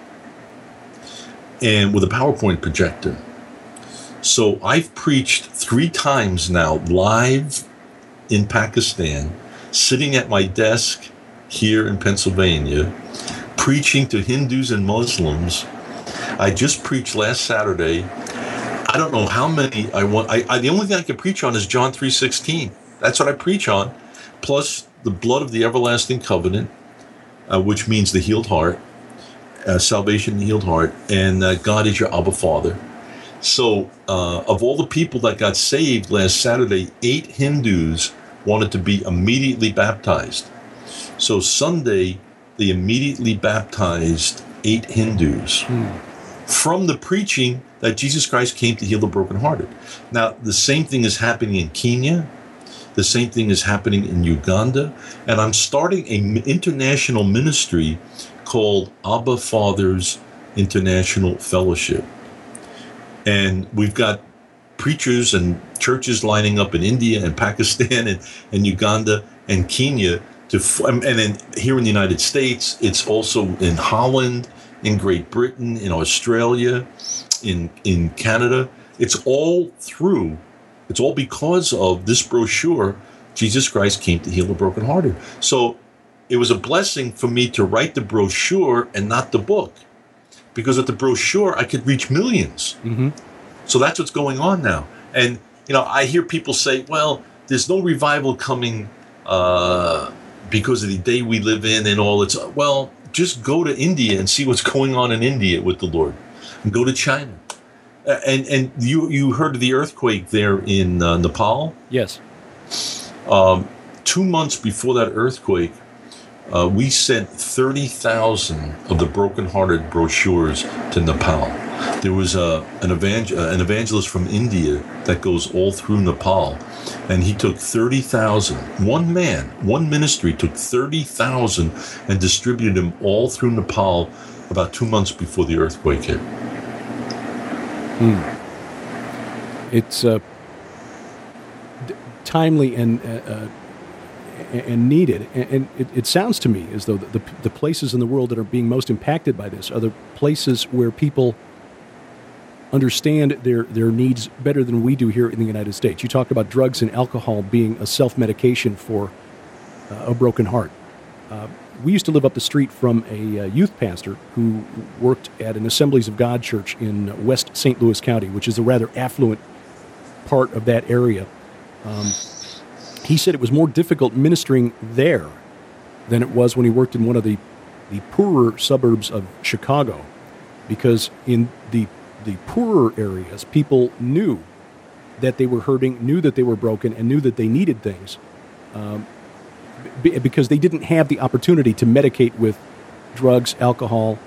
S8: and with a PowerPoint projector. So I've preached 3 times now live in Pakistan, sitting at my desk here in Pennsylvania, preaching to Hindus and Muslims. I just preached last Saturday. I don't know how many I want. The only thing I can preach on is John 3:16. That's what I preach on, plus the blood of the everlasting covenant, which means the healed heart, salvation in the healed heart, and God is your Abba Father. So of all the people that got saved last Saturday, 8 Hindus wanted to be immediately baptized. So Sunday, they immediately baptized 8 Hindus from the preaching that Jesus Christ came to heal the brokenhearted. Now, the same thing is happening in Kenya. The same thing is happening in Uganda. And I'm starting an international ministry called Abba Fathers International Fellowship. And we've got preachers and churches lining up in India and Pakistan and Uganda and Kenya. And then here in the United States, it's also in Holland, in Great Britain, in Australia, in Canada. It's all because of this brochure, Jesus Christ Came to Heal the Brokenhearted. So it was a blessing for me to write the brochure and not the book. Because with the brochure, I could reach millions. Mm-hmm. So that's what's going on now. And, I hear people say, well, there's no revival coming because of the day we live in and all. Well, just go to India and see what's going on in India with the Lord. And go to China. And you heard of the earthquake there in Nepal?
S7: Yes.
S8: 2 months before that earthquake, we sent 30,000 of the brokenhearted brochures to Nepal. There was an evangelist from India that goes all through Nepal, and he took 30,000. One ministry took 30,000 and distributed them all through Nepal about 2 months before the earthquake hit.
S7: It's timely and needed, and it sounds to me as though the places in the world that are being most impacted by this are the places where people understand their needs better than we do here in the United States. You talked about drugs and alcohol being a self-medication for a broken heart. We used to live up the street from a youth pastor who worked at an Assemblies of God church in West St. Louis County, which is a rather affluent part of that area. He said it was more difficult ministering there than it was when he worked in one of the poorer suburbs of Chicago, because in the poorer areas, people knew that they were hurting, knew that they were broken, and knew that they needed things. Because they didn't have the opportunity to medicate with drugs, alcohol,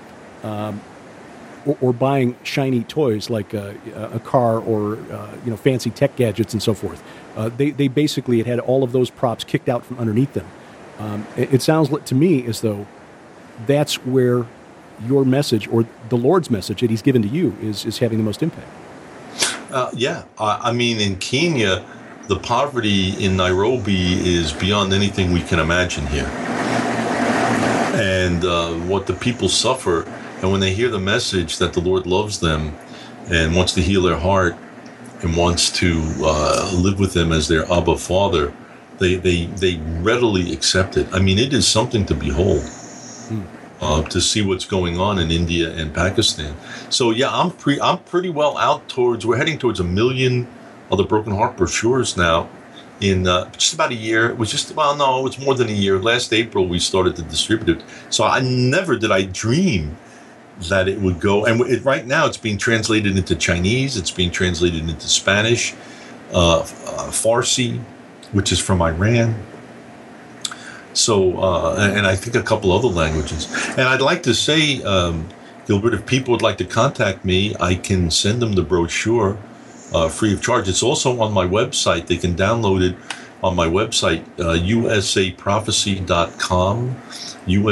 S7: or buying shiny toys like a car or fancy tech gadgets and so forth. They basically had all of those props kicked out from underneath them. It sounds to me as though that's where your message, or the Lord's message that He's given to you, is having the most impact.
S8: I mean, in Kenya, the poverty in Nairobi is beyond anything we can imagine here. And what the people suffer, and when they hear the message that the Lord loves them and wants to heal their heart and wants to live with them as their Abba Father, they readily accept it. I mean, it is something to behold, to see what's going on in India and Pakistan. So yeah, I'm pretty well out we're heading towards 1 million of the Broken Heart brochures now in just about a year. It was more than a year. Last April, we started to distribute it. So never did I dream that it would go. And right now, it's being translated into Chinese. It's being translated into Spanish, Farsi, which is from Iran. So, and I think a couple other languages. And I'd like to say, Gilbert, if people would like to contact me, I can send them the brochure free of charge. It's also on my website. They can download it on my website, usaprophecy.com,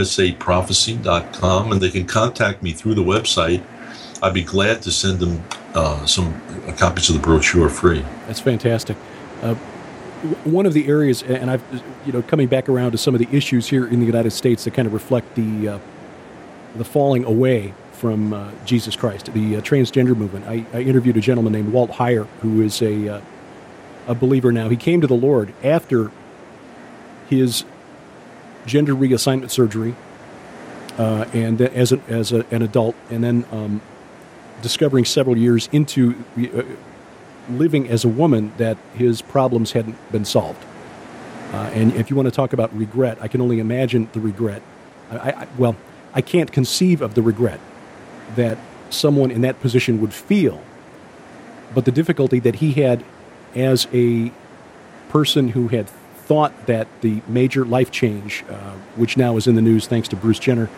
S8: usaprophecy.com, and they can contact me through the website. I'd be glad to send them some copies of the brochure free.
S7: That's fantastic. One of the areas, and I've, coming back around to some of the issues here in the United States that kind of reflect the falling away from Jesus Christ, the transgender movement. I interviewed a gentleman named Walt Heyer, who is a believer now. He came to the Lord after his gender reassignment surgery, and as an adult, and then discovering several years into living as a woman that his problems hadn't been solved. And if you want to talk about regret, I can only imagine the regret. I can't conceive of the regret that someone in that position would feel, but the difficulty that he had as a person who had thought that the major life change, which now is in the news thanks to Bruce Jenner,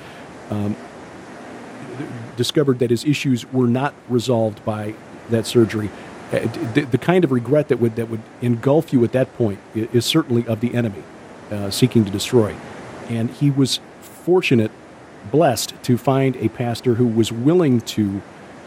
S7: discovered that his issues were not resolved by that surgery. The kind of regret that would engulf you at that point is certainly of the enemy seeking to destroy. And he was fortunate, blessed, to find a pastor who was willing to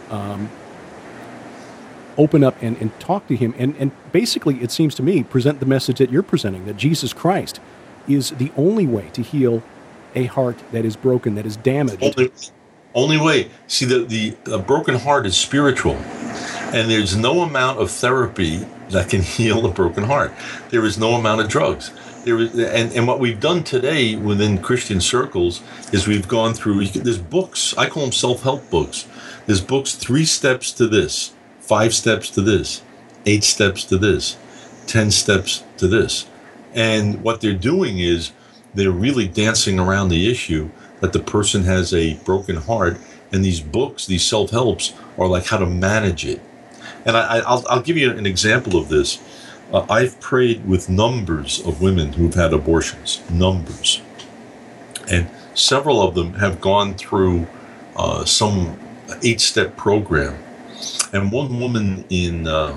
S7: open up and talk to him and basically, it seems to me, present the message that you're presenting, that Jesus Christ is the only way to heal a heart that is broken, that is damaged.
S8: Only way. See, the broken heart is spiritual. And there's no amount of therapy that can heal a broken heart. There is no amount of drugs. And what we've done today within Christian circles is we've gone through, there's books, I call them self-help books. There's books, 3 steps to this, 5 steps to this, 8 steps to this, 10 steps to this. And what they're doing is they're really dancing around the issue that the person has a broken heart. And these books, these self-helps, are like how to manage it. And I'll give you an example of this. I've prayed with numbers of women who've had abortions, numbers. And several of them have gone through some 8-step program. And one woman in a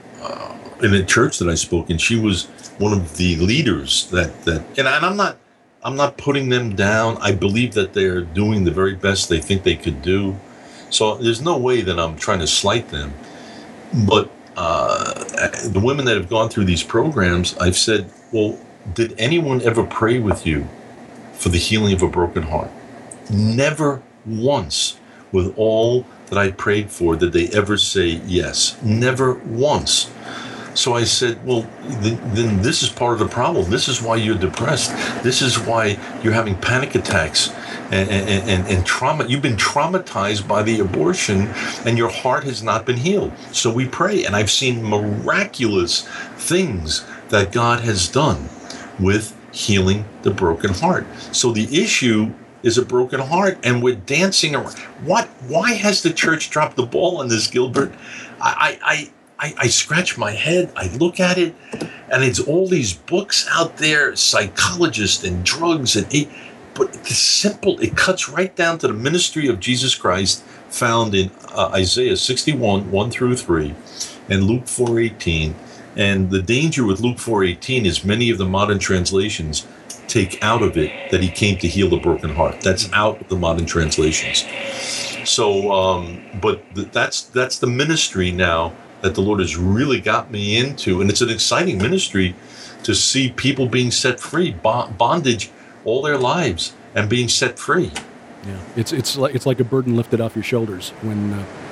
S8: church that I spoke in, she was one of the leaders and I'm not putting them down. I believe that they're doing the very best they think they could do. So there's no way that I'm trying to slight them. But the women that have gone through these programs, I've said, well, did anyone ever pray with you for the healing of a broken heart? Never once, with all that I prayed for, did they ever say yes. Never once. So I said, well, then this is part of the problem. This is why you're depressed. This is why you're having panic attacks and trauma. You've been traumatized by the abortion and your heart has not been healed. So we pray. And I've seen miraculous things that God has done with healing the broken heart. So the issue is a broken heart, and we're dancing around. Why has the church dropped the ball on this, Gilbert? I scratch my head, I look at it, and it's all these books out there, psychologists and drugs, but it's simple. It cuts right down to the ministry of Jesus Christ found in Isaiah 61, 1 through 3, and Luke 4:18. And the danger with Luke 4:18 is many of the modern translations take out of it that he came to heal the broken heart. That's out of the modern translations. So, but that's the ministry now that the Lord has really got me into, and it's an exciting ministry to see people being set free, bondage all their lives, and being set free.
S7: Yeah, it's like a burden lifted off your shoulders when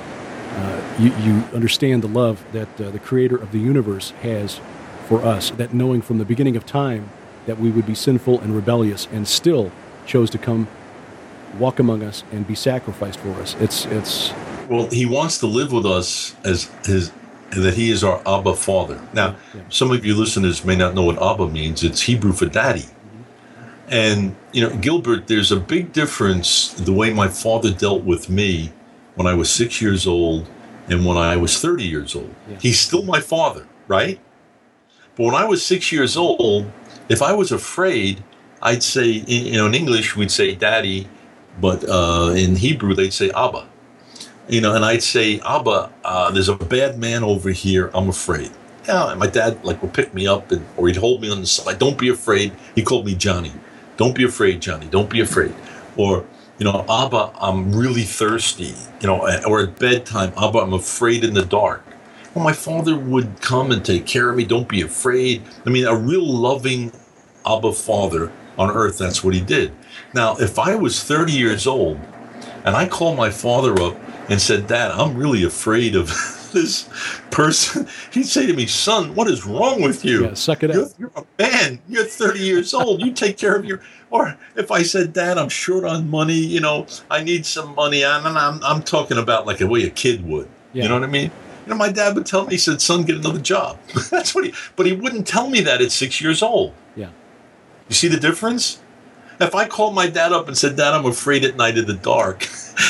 S7: you understand the love that the Creator of the universe has for us. That knowing from the beginning of time that we would be sinful and rebellious, and still chose to come, walk among us, and be sacrificed for us. It's.
S8: Well, he wants to live with us as that he is our Abba Father. Now, some of you listeners may not know what Abba means. It's Hebrew for daddy. And, Gilbert, there's a big difference the way my father dealt with me when I was 6 years old and when I was 30 years old. Yeah. He's still my father, right? But when I was 6 years old, if I was afraid, I'd say, in English, we'd say daddy, but in Hebrew, they'd say Abba. And I'd say, Abba, there's a bad man over here. I'm afraid. Yeah, and my dad would pick me up or he'd hold me on the side. Don't be afraid. He called me Johnny. Don't be afraid, Johnny. Don't be afraid. Or Abba, I'm really thirsty, or at bedtime, Abba, I'm afraid in the dark. Well, my father would come and take care of me. Don't be afraid. I mean, a real loving Abba father on earth, that's what he did. Now, if I was 30 years old and I called my father up and said, Dad, I'm really afraid of this person, he'd say to me, son, what is wrong with you?
S7: Yeah, suck it up.
S8: You're a man. You're 30 years old. You take care of your... Or if I said, Dad, I'm short on money, I need some money. I'm talking about like the way a kid would. Yeah. You know what I mean? My dad would tell me, he said, son, get another job. That's what but he wouldn't tell me that at 6 years old.
S7: Yeah.
S8: You see the difference? If I called my dad up and said, Dad, I'm afraid at night in the dark,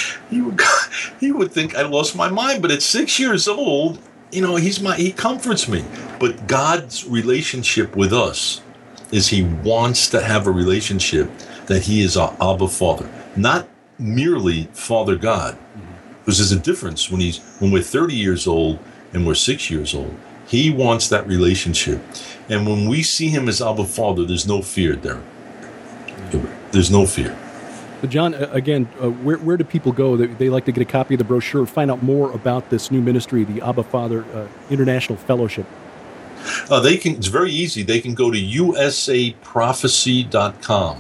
S8: he would think I lost my mind. But at 6 years old, he comforts me. But God's relationship with us is he wants to have a relationship that he is our Abba Father, not merely Father God. Because there's a difference when we're 30 years old and we're 6 years old. He wants that relationship. And when we see him as Abba Father, there's no fear there. There's no fear.
S7: But John, again, where do people go? They like to get a copy of the brochure, find out more about this new ministry, the Abba Father International Fellowship.
S8: It's very easy. They can go to usaprophecy.com.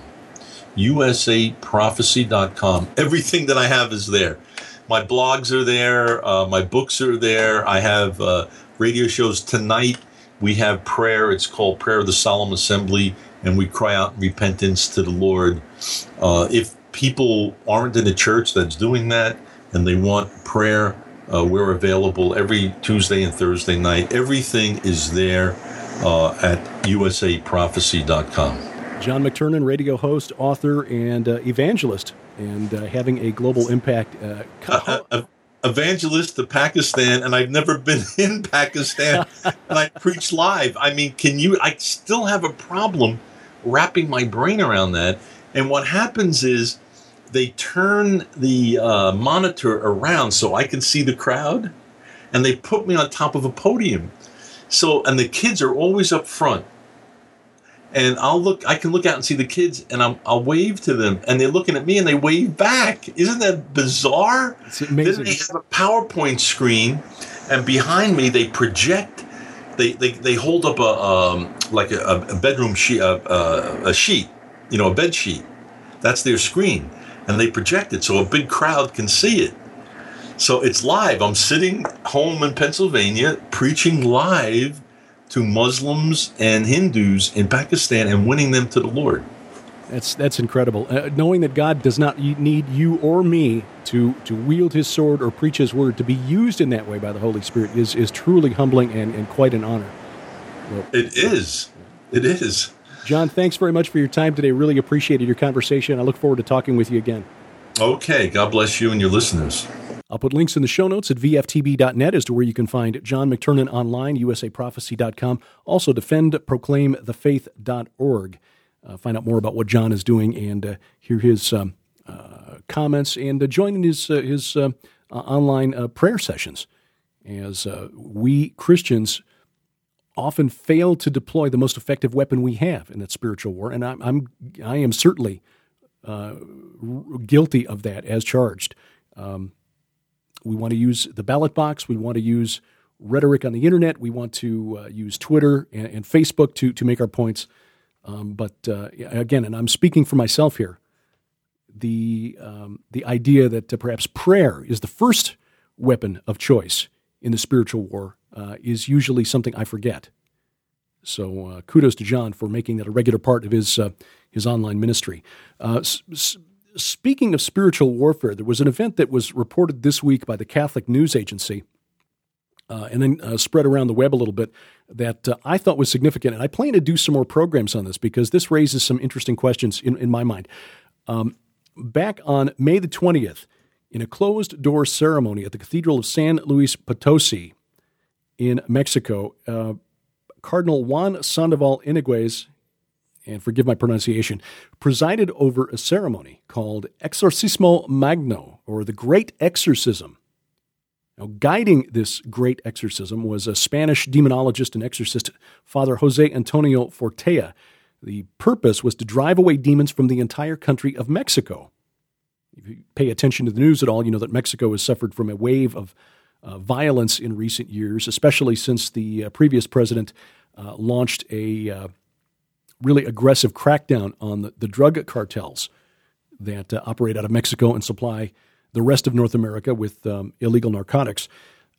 S8: usaprophecy.com. Everything that I have is there. My blogs are there. My books are there. I have radio shows. Tonight we have prayer. It's called Prayer of the Solemn Assembly, and we cry out in repentance to the Lord. If people aren't in a church that's doing that and they want prayer, we're available every Tuesday and Thursday night. Everything is there at usaprophecy.com.
S7: John McTernan, radio host, author, and evangelist, and having a global impact.
S8: Evangelist to Pakistan, and I've never been in Pakistan, and I preach live. I mean, I still have a problem wrapping my brain around that. And what happens is they turn the monitor around so I can see the crowd, and they put me on top of a podium. And the kids are always up front. And I can look out and see the kids, and I'll wave to them, and they're looking at me, and they wave back. Isn't that bizarre?
S7: It's amazing.
S8: Then they have a PowerPoint screen, and behind me they project. They hold up a bedroom sheet, a sheet, a bed sheet. That's their screen, and they project it so a big crowd can see it. So it's live. I'm sitting home in Pennsylvania preaching live to Muslims and Hindus in Pakistan and winning them to the Lord.
S7: That's incredible. Knowing that God does not need you or me to wield his sword or preach his word, to be used in that way by the Holy Spirit is truly humbling and quite an honor. Well,
S8: it is. It is.
S7: John, thanks very much for your time today. Really appreciated your conversation. I look forward to talking with you again.
S8: Okay. God bless you and your listeners.
S7: I'll put links in the show notes at vftb.net as to where you can find John McTernan online, usaprophecy.com, also defendproclaimthefaith.org. Find out more about what John is doing and hear his comments and join in his online prayer sessions, as we Christians often fail to deploy the most effective weapon we have in that spiritual war, and I am certainly guilty of that as charged. We want to use the ballot box. We want to use rhetoric on the internet. We want to use Twitter and Facebook to make our points. But again, and I'm speaking for myself here, the idea that perhaps prayer is the first weapon of choice in the spiritual war is usually something I forget. So kudos to John for making that a regular part of his online ministry. Speaking of spiritual warfare, there was an event that was reported this week by the Catholic News Agency and then spread around the web a little bit that I thought was significant. And I plan to do some more programs on this because this raises some interesting questions in my mind. Back on May the 20th, in a closed-door ceremony at the Cathedral of San Luis Potosi in Mexico, Cardinal Juan Sandoval Iniguez, and forgive my pronunciation, presided over a ceremony called Exorcismo Magno, or the Great Exorcism. Now, guiding this great exorcism was a Spanish demonologist and exorcist, Father Jose Antonio Fortea. The purpose was to drive away demons from the entire country of Mexico. If you pay attention to the news at all, you know that Mexico has suffered from a wave of violence in recent years, especially since the previous president launched a really aggressive crackdown on the drug cartels that operate out of Mexico and supply the rest of North America with illegal narcotics.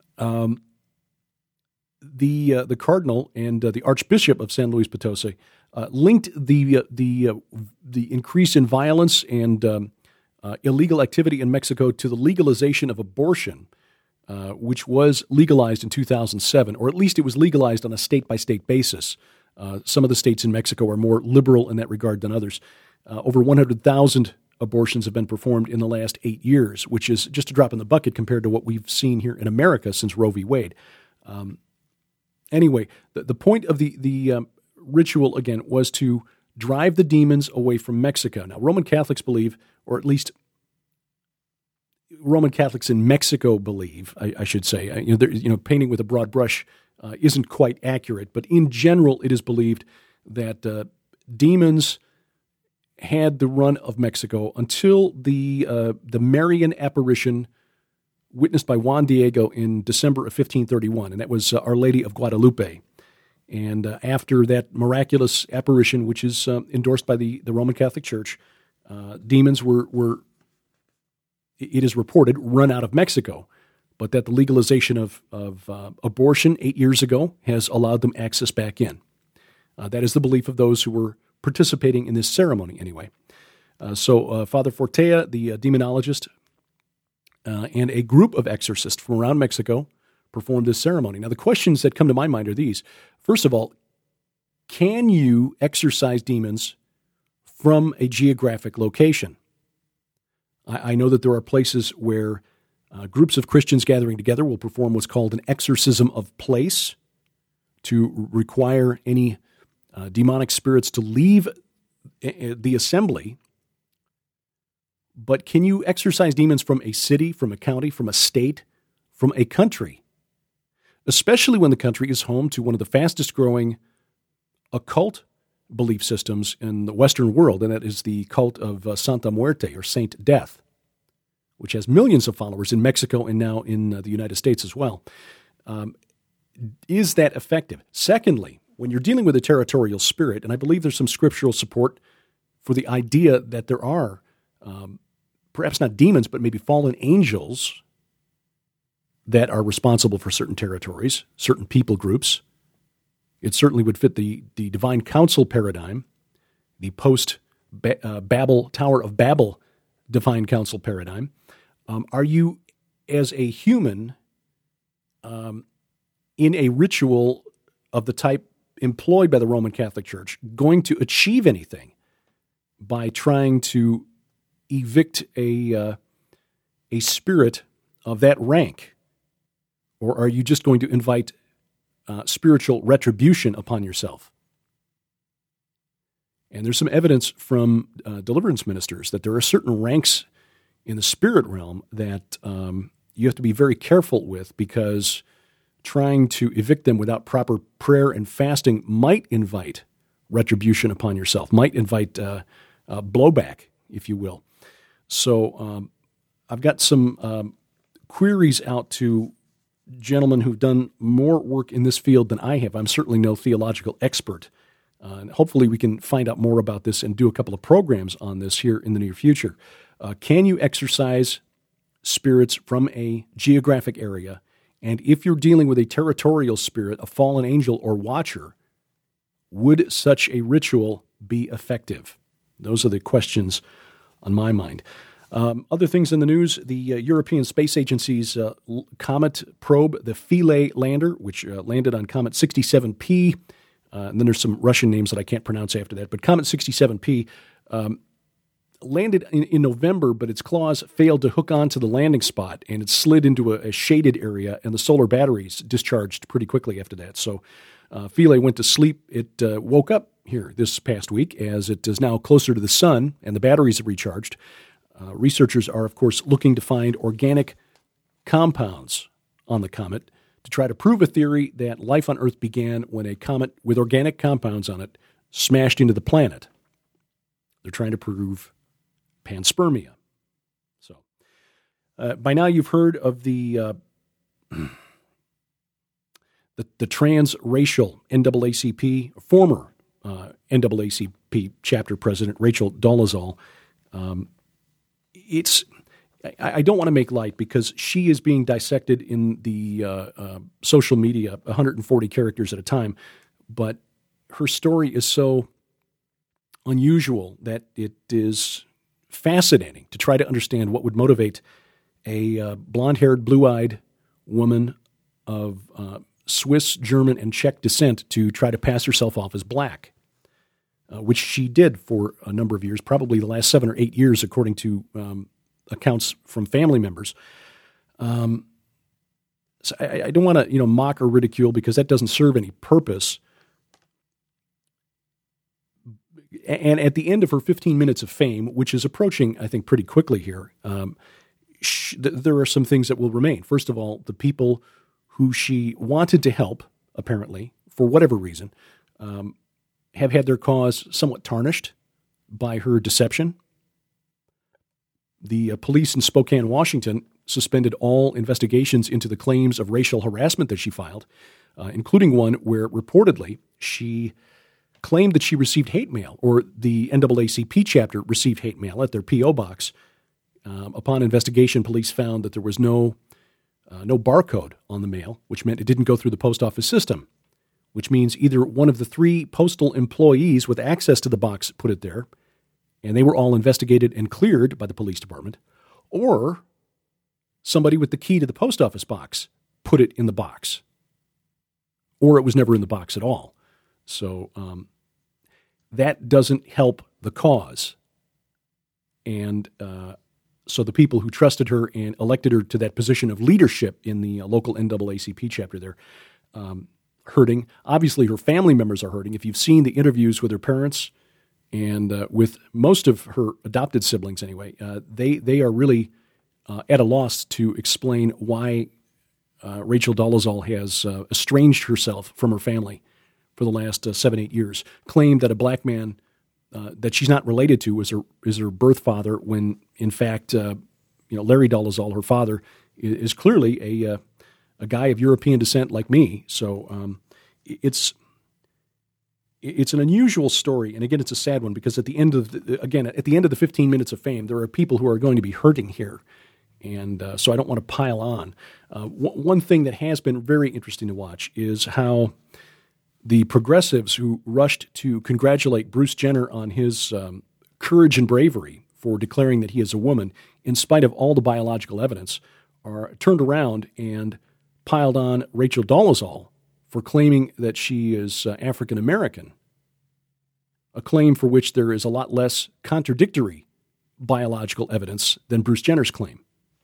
S7: The cardinal and the Archbishop of San Luis Potosi linked the increase in violence and illegal activity in Mexico to the legalization of abortion, which was legalized in 2007, or at least it was legalized on a state-by-state basis. Some of the states in Mexico are more liberal in that regard than others. Over 100,000 abortions have been performed in the last 8 years, which is just a drop in the bucket compared to what we've seen here in America since Roe v. Wade. Anyway, the point of the ritual, again, was to drive the demons away from Mexico. Now, Roman Catholics believe, or at least Roman Catholics in Mexico believe, I should say, painting with a broad brush isn't quite accurate, but in general, it is believed that demons had the run of Mexico until the Marian apparition witnessed by Juan Diego in December of 1531, and that was Our Lady of Guadalupe. And after that miraculous apparition, which is endorsed by the Roman Catholic Church, demons were, it is reported, run out of Mexico, but that the legalization of abortion 8 years ago has allowed them access back in. That is the belief of those who were participating in this ceremony anyway. So Father Fortea, the demonologist, and a group of exorcists from around Mexico performed this ceremony. Now, the questions that come to my mind are these. First of all, can you exorcise demons from a geographic location? I know that there are places where groups of Christians gathering together will perform what's called an exorcism of place to require any demonic spirits to leave the assembly. But can you exorcise demons from a city, from a county, from a state, from a country? Especially when the country is home to one of the fastest growing occult belief systems in the Western world, and that is the cult of Santa Muerte, or Saint Death, which has millions of followers in Mexico and now in the United States as well. Is that effective? Secondly, when you're dealing with a territorial spirit, and I believe there's some scriptural support for the idea that there are perhaps not demons, but maybe fallen angels that are responsible for certain territories, certain people groups. It certainly would fit the divine council paradigm, the post-Babel, Tower of Babel divine council paradigm. Are you, as a human, in a ritual of the type employed by the Roman Catholic Church, going to achieve anything by trying to evict a spirit of that rank? Or are you just going to invite spiritual retribution upon yourself? And there's some evidence from deliverance ministers that there are certain ranks in the spirit realm that you have to be very careful with, because trying to evict them without proper prayer and fasting might invite retribution upon yourself, might invite blowback, if you will. So I've got some queries out to gentlemen who've done more work in this field than I have. I'm certainly no theological expert. And hopefully we can find out more about this and do a couple of programs on this here in the near future. Can you exorcise spirits from a geographic area? And if you're dealing with a territorial spirit, a fallen angel or watcher, would such a ritual be effective? Those are the questions on my mind. Other things in the news, the European Space Agency's comet probe, the Philae lander, which landed on Comet 67P, and then there's some Russian names that I can't pronounce after that, but Comet 67P landed in November, but its claws failed to hook onto the landing spot, and it slid into a shaded area, and the solar batteries discharged pretty quickly after that. So Philae went to sleep. It woke up here this past week as it is now closer to the sun, and the batteries have recharged. Researchers are, of course, looking to find organic compounds on the comet to try to prove a theory that life on Earth began when a comet with organic compounds on it smashed into the planet. They're trying to prove panspermia. By now, you've heard of the transracial NAACP, former NAACP chapter president Rachel Dolezal. I don't want to make light because she is being dissected in the social media, 140 characters at a time, but her story is so unusual that it is fascinating to try to understand what would motivate a blonde-haired, blue-eyed woman of Swiss, German, and Czech descent to try to pass herself off as black, which she did for a number of years, probably the last 7 or 8 years, according to accounts from family members. So I don't want to, mock or ridicule because that doesn't serve any purpose. And at the end of her 15 minutes of fame, which is approaching, I think, pretty quickly here, there are some things that will remain. First of all, the people who she wanted to help, apparently, for whatever reason, have had their cause somewhat tarnished by her deception. The police in Spokane, Washington, suspended all investigations into the claims of racial harassment that she filed, including one where reportedly she claimed that she received hate mail, or the NAACP chapter received hate mail at their P.O. box. Upon investigation, police found that there was no barcode on the mail, which meant it didn't go through the post office system, which means either one of the 3 postal employees with access to the box put it there, and they were all investigated and cleared by the police department, or somebody with the key to the post office box put it in the box, or it was never in the box at all. So that doesn't help the cause. And so the people who trusted her and elected her to that position of leadership in the local NAACP chapter there, hurting. Obviously, her family members are hurting. If you've seen the interviews with her parents and with most of her adopted siblings anyway, they are really at a loss to explain why Rachel Dolezal has estranged herself from her family for the last 7-8 years, claimed that a black man that she's not related to is her birth father, when in fact, Larry Dolezal, her father, is clearly a guy of European descent like me. So it's an unusual story, and again, it's a sad one because at the end of the 15 minutes of fame, there are people who are going to be hurting here, and so I don't want to pile on. One thing that has been very interesting to watch is how the progressives who rushed to congratulate Bruce Jenner on his courage and bravery for declaring that he is a woman, in spite of all the biological evidence, are turned around and piled on Rachel Dolezal for claiming that she is African American, a claim for which there is a lot less contradictory biological evidence than Bruce Jenner's claim.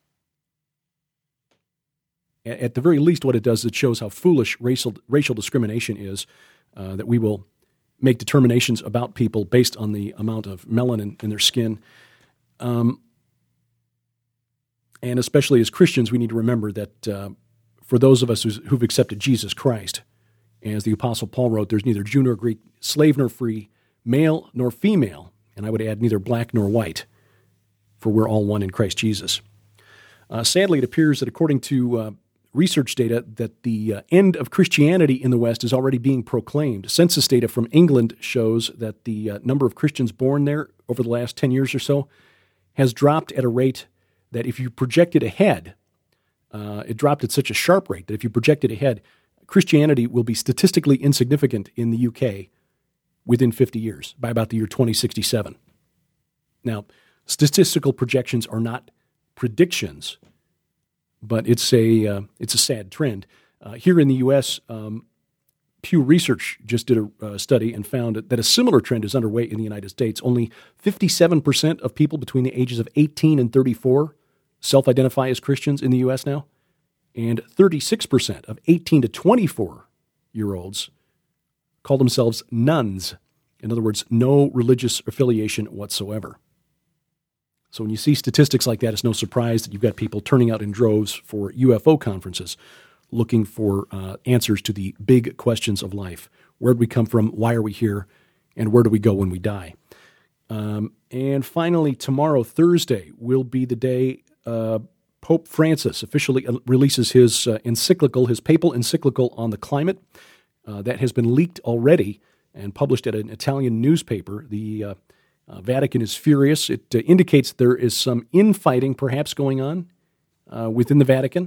S7: At the very least, what it does, it shows how foolish racial discrimination is, that we will make determinations about people based on the amount of melanin in their skin. And especially as Christians, we need to remember that for those of us who've accepted Jesus Christ, as the Apostle Paul wrote, there's neither Jew nor Greek, slave nor free, male nor female, and I would add neither black nor white, for we're all one in Christ Jesus. Sadly, it appears that according to research data that the end of Christianity in the West is already being proclaimed. Census data from England shows that the number of Christians born there over the last 10 years or so has dropped at a rate that if you project it ahead, it dropped at such a sharp rate that if you project it ahead, Christianity will be statistically insignificant in the UK within 50 years, by about the year 2067. Now, statistical projections are not predictions, but it's a sad trend. Here in the U.S., Pew Research just did a study and found that a similar trend is underway in the United States. Only 57% of people between the ages of 18 and 34 self-identify as Christians in the U.S. now, and 36% of 18 to 24-year-olds call themselves nuns. In other words, no religious affiliation whatsoever. So when you see statistics like that, it's no surprise that you've got people turning out in droves for UFO conferences looking for answers to the big questions of life. Where did we come from? Why are we here? And where do we go when we die? And finally, tomorrow, Thursday, will be the day Pope Francis officially releases his encyclical, his papal encyclical on the climate. That has been leaked already and published at an Italian newspaper. The Vatican is furious. It indicates there is some infighting perhaps going on within the Vatican.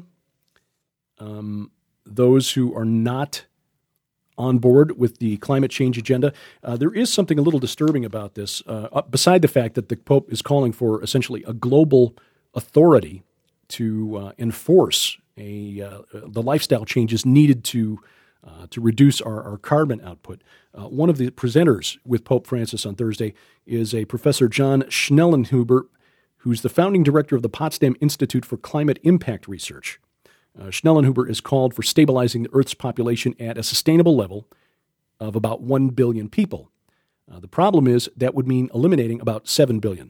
S7: Those who are not on board with the climate change agenda. There is something a little disturbing about this, beside the fact that the Pope is calling for essentially a global authority to enforce the lifestyle changes needed to reduce our carbon output. One of the presenters with Pope Francis on Thursday is a Professor John Schnellenhuber, who's the founding director of the Potsdam Institute for Climate Impact Research. Schnellenhuber has called for stabilizing the Earth's population at a sustainable level of about 1 billion people. The problem is that would mean eliminating about 7 billion.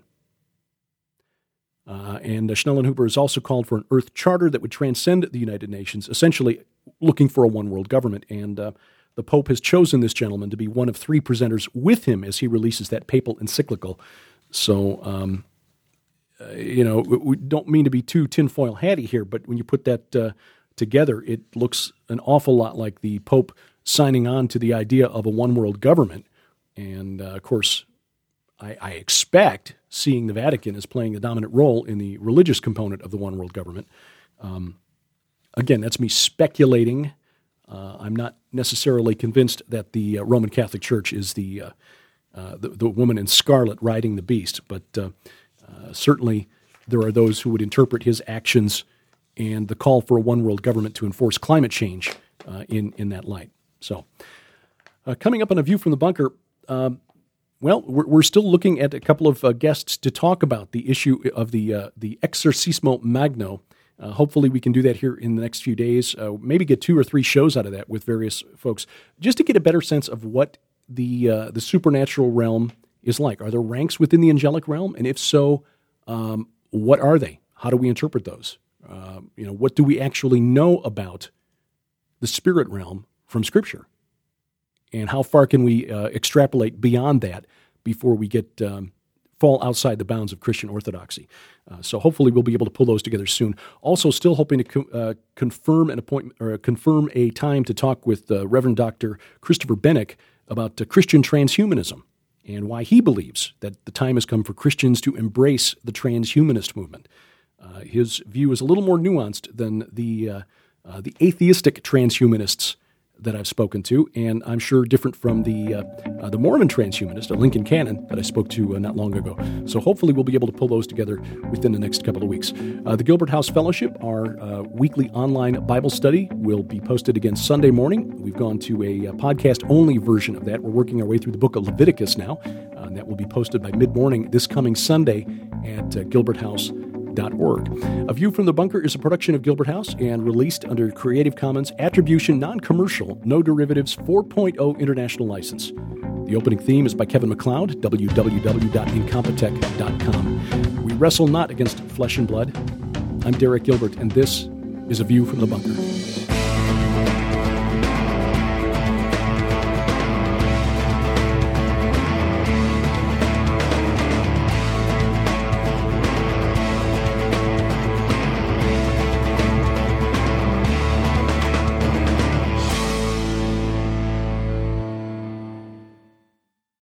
S7: And Schnellenhuber has also called for an Earth Charter that would transcend the United Nations, essentially looking for a one-world government. And the Pope has chosen this gentleman to be one of 3 presenters with him as he releases that papal encyclical. So, we don't mean to be too tinfoil hatty here, but when you put that together, it looks an awful lot like the Pope signing on to the idea of a one-world government. And, of course, I expect seeing the Vatican as playing a dominant role in the religious component of the one-world government. Again, that's me speculating. I'm not necessarily convinced that the Roman Catholic Church is the woman in scarlet riding the beast, but certainly there are those who would interpret his actions and the call for a one-world government to enforce climate change in that light. So, coming up on A View from the Bunker, we're still looking at a couple of guests to talk about the issue of the Exorcismo Magno. Hopefully we can do that here in the next few days, maybe get 2 or 3 shows out of that with various folks, just to get a better sense of what the supernatural realm is like. Are there ranks within the angelic realm? And if so, what are they? How do we interpret those? What do we actually know about the spirit realm from Scripture? And how far can we extrapolate beyond that before we fall outside the bounds of Christian orthodoxy? So hopefully we'll be able to pull those together soon. Also, still hoping to confirm an appointment or confirm a time to talk with Reverend Dr. Christopher Bennick about Christian transhumanism and why he believes that the time has come for Christians to embrace the transhumanist movement. His view is a little more nuanced than the atheistic transhumanists that I've spoken to, and I'm sure different from the Mormon transhumanist, Lincoln Cannon, that I spoke to not long ago. So hopefully we'll be able to pull those together within the next couple of weeks. The Gilbert House Fellowship, our weekly online Bible study, will be posted again Sunday morning. We've gone to a podcast-only version of that. We're working our way through the book of Leviticus now, and that will be posted by mid-morning this coming Sunday at gilberthouse.org. A View from the Bunker is a production of Gilbert House and released under Creative Commons Attribution Non-Commercial No Derivatives 4.0 International License. The opening theme is by Kevin MacLeod, www.incompetech.com. We wrestle not against flesh and blood. I'm Derek Gilbert, and this is A View from the Bunker.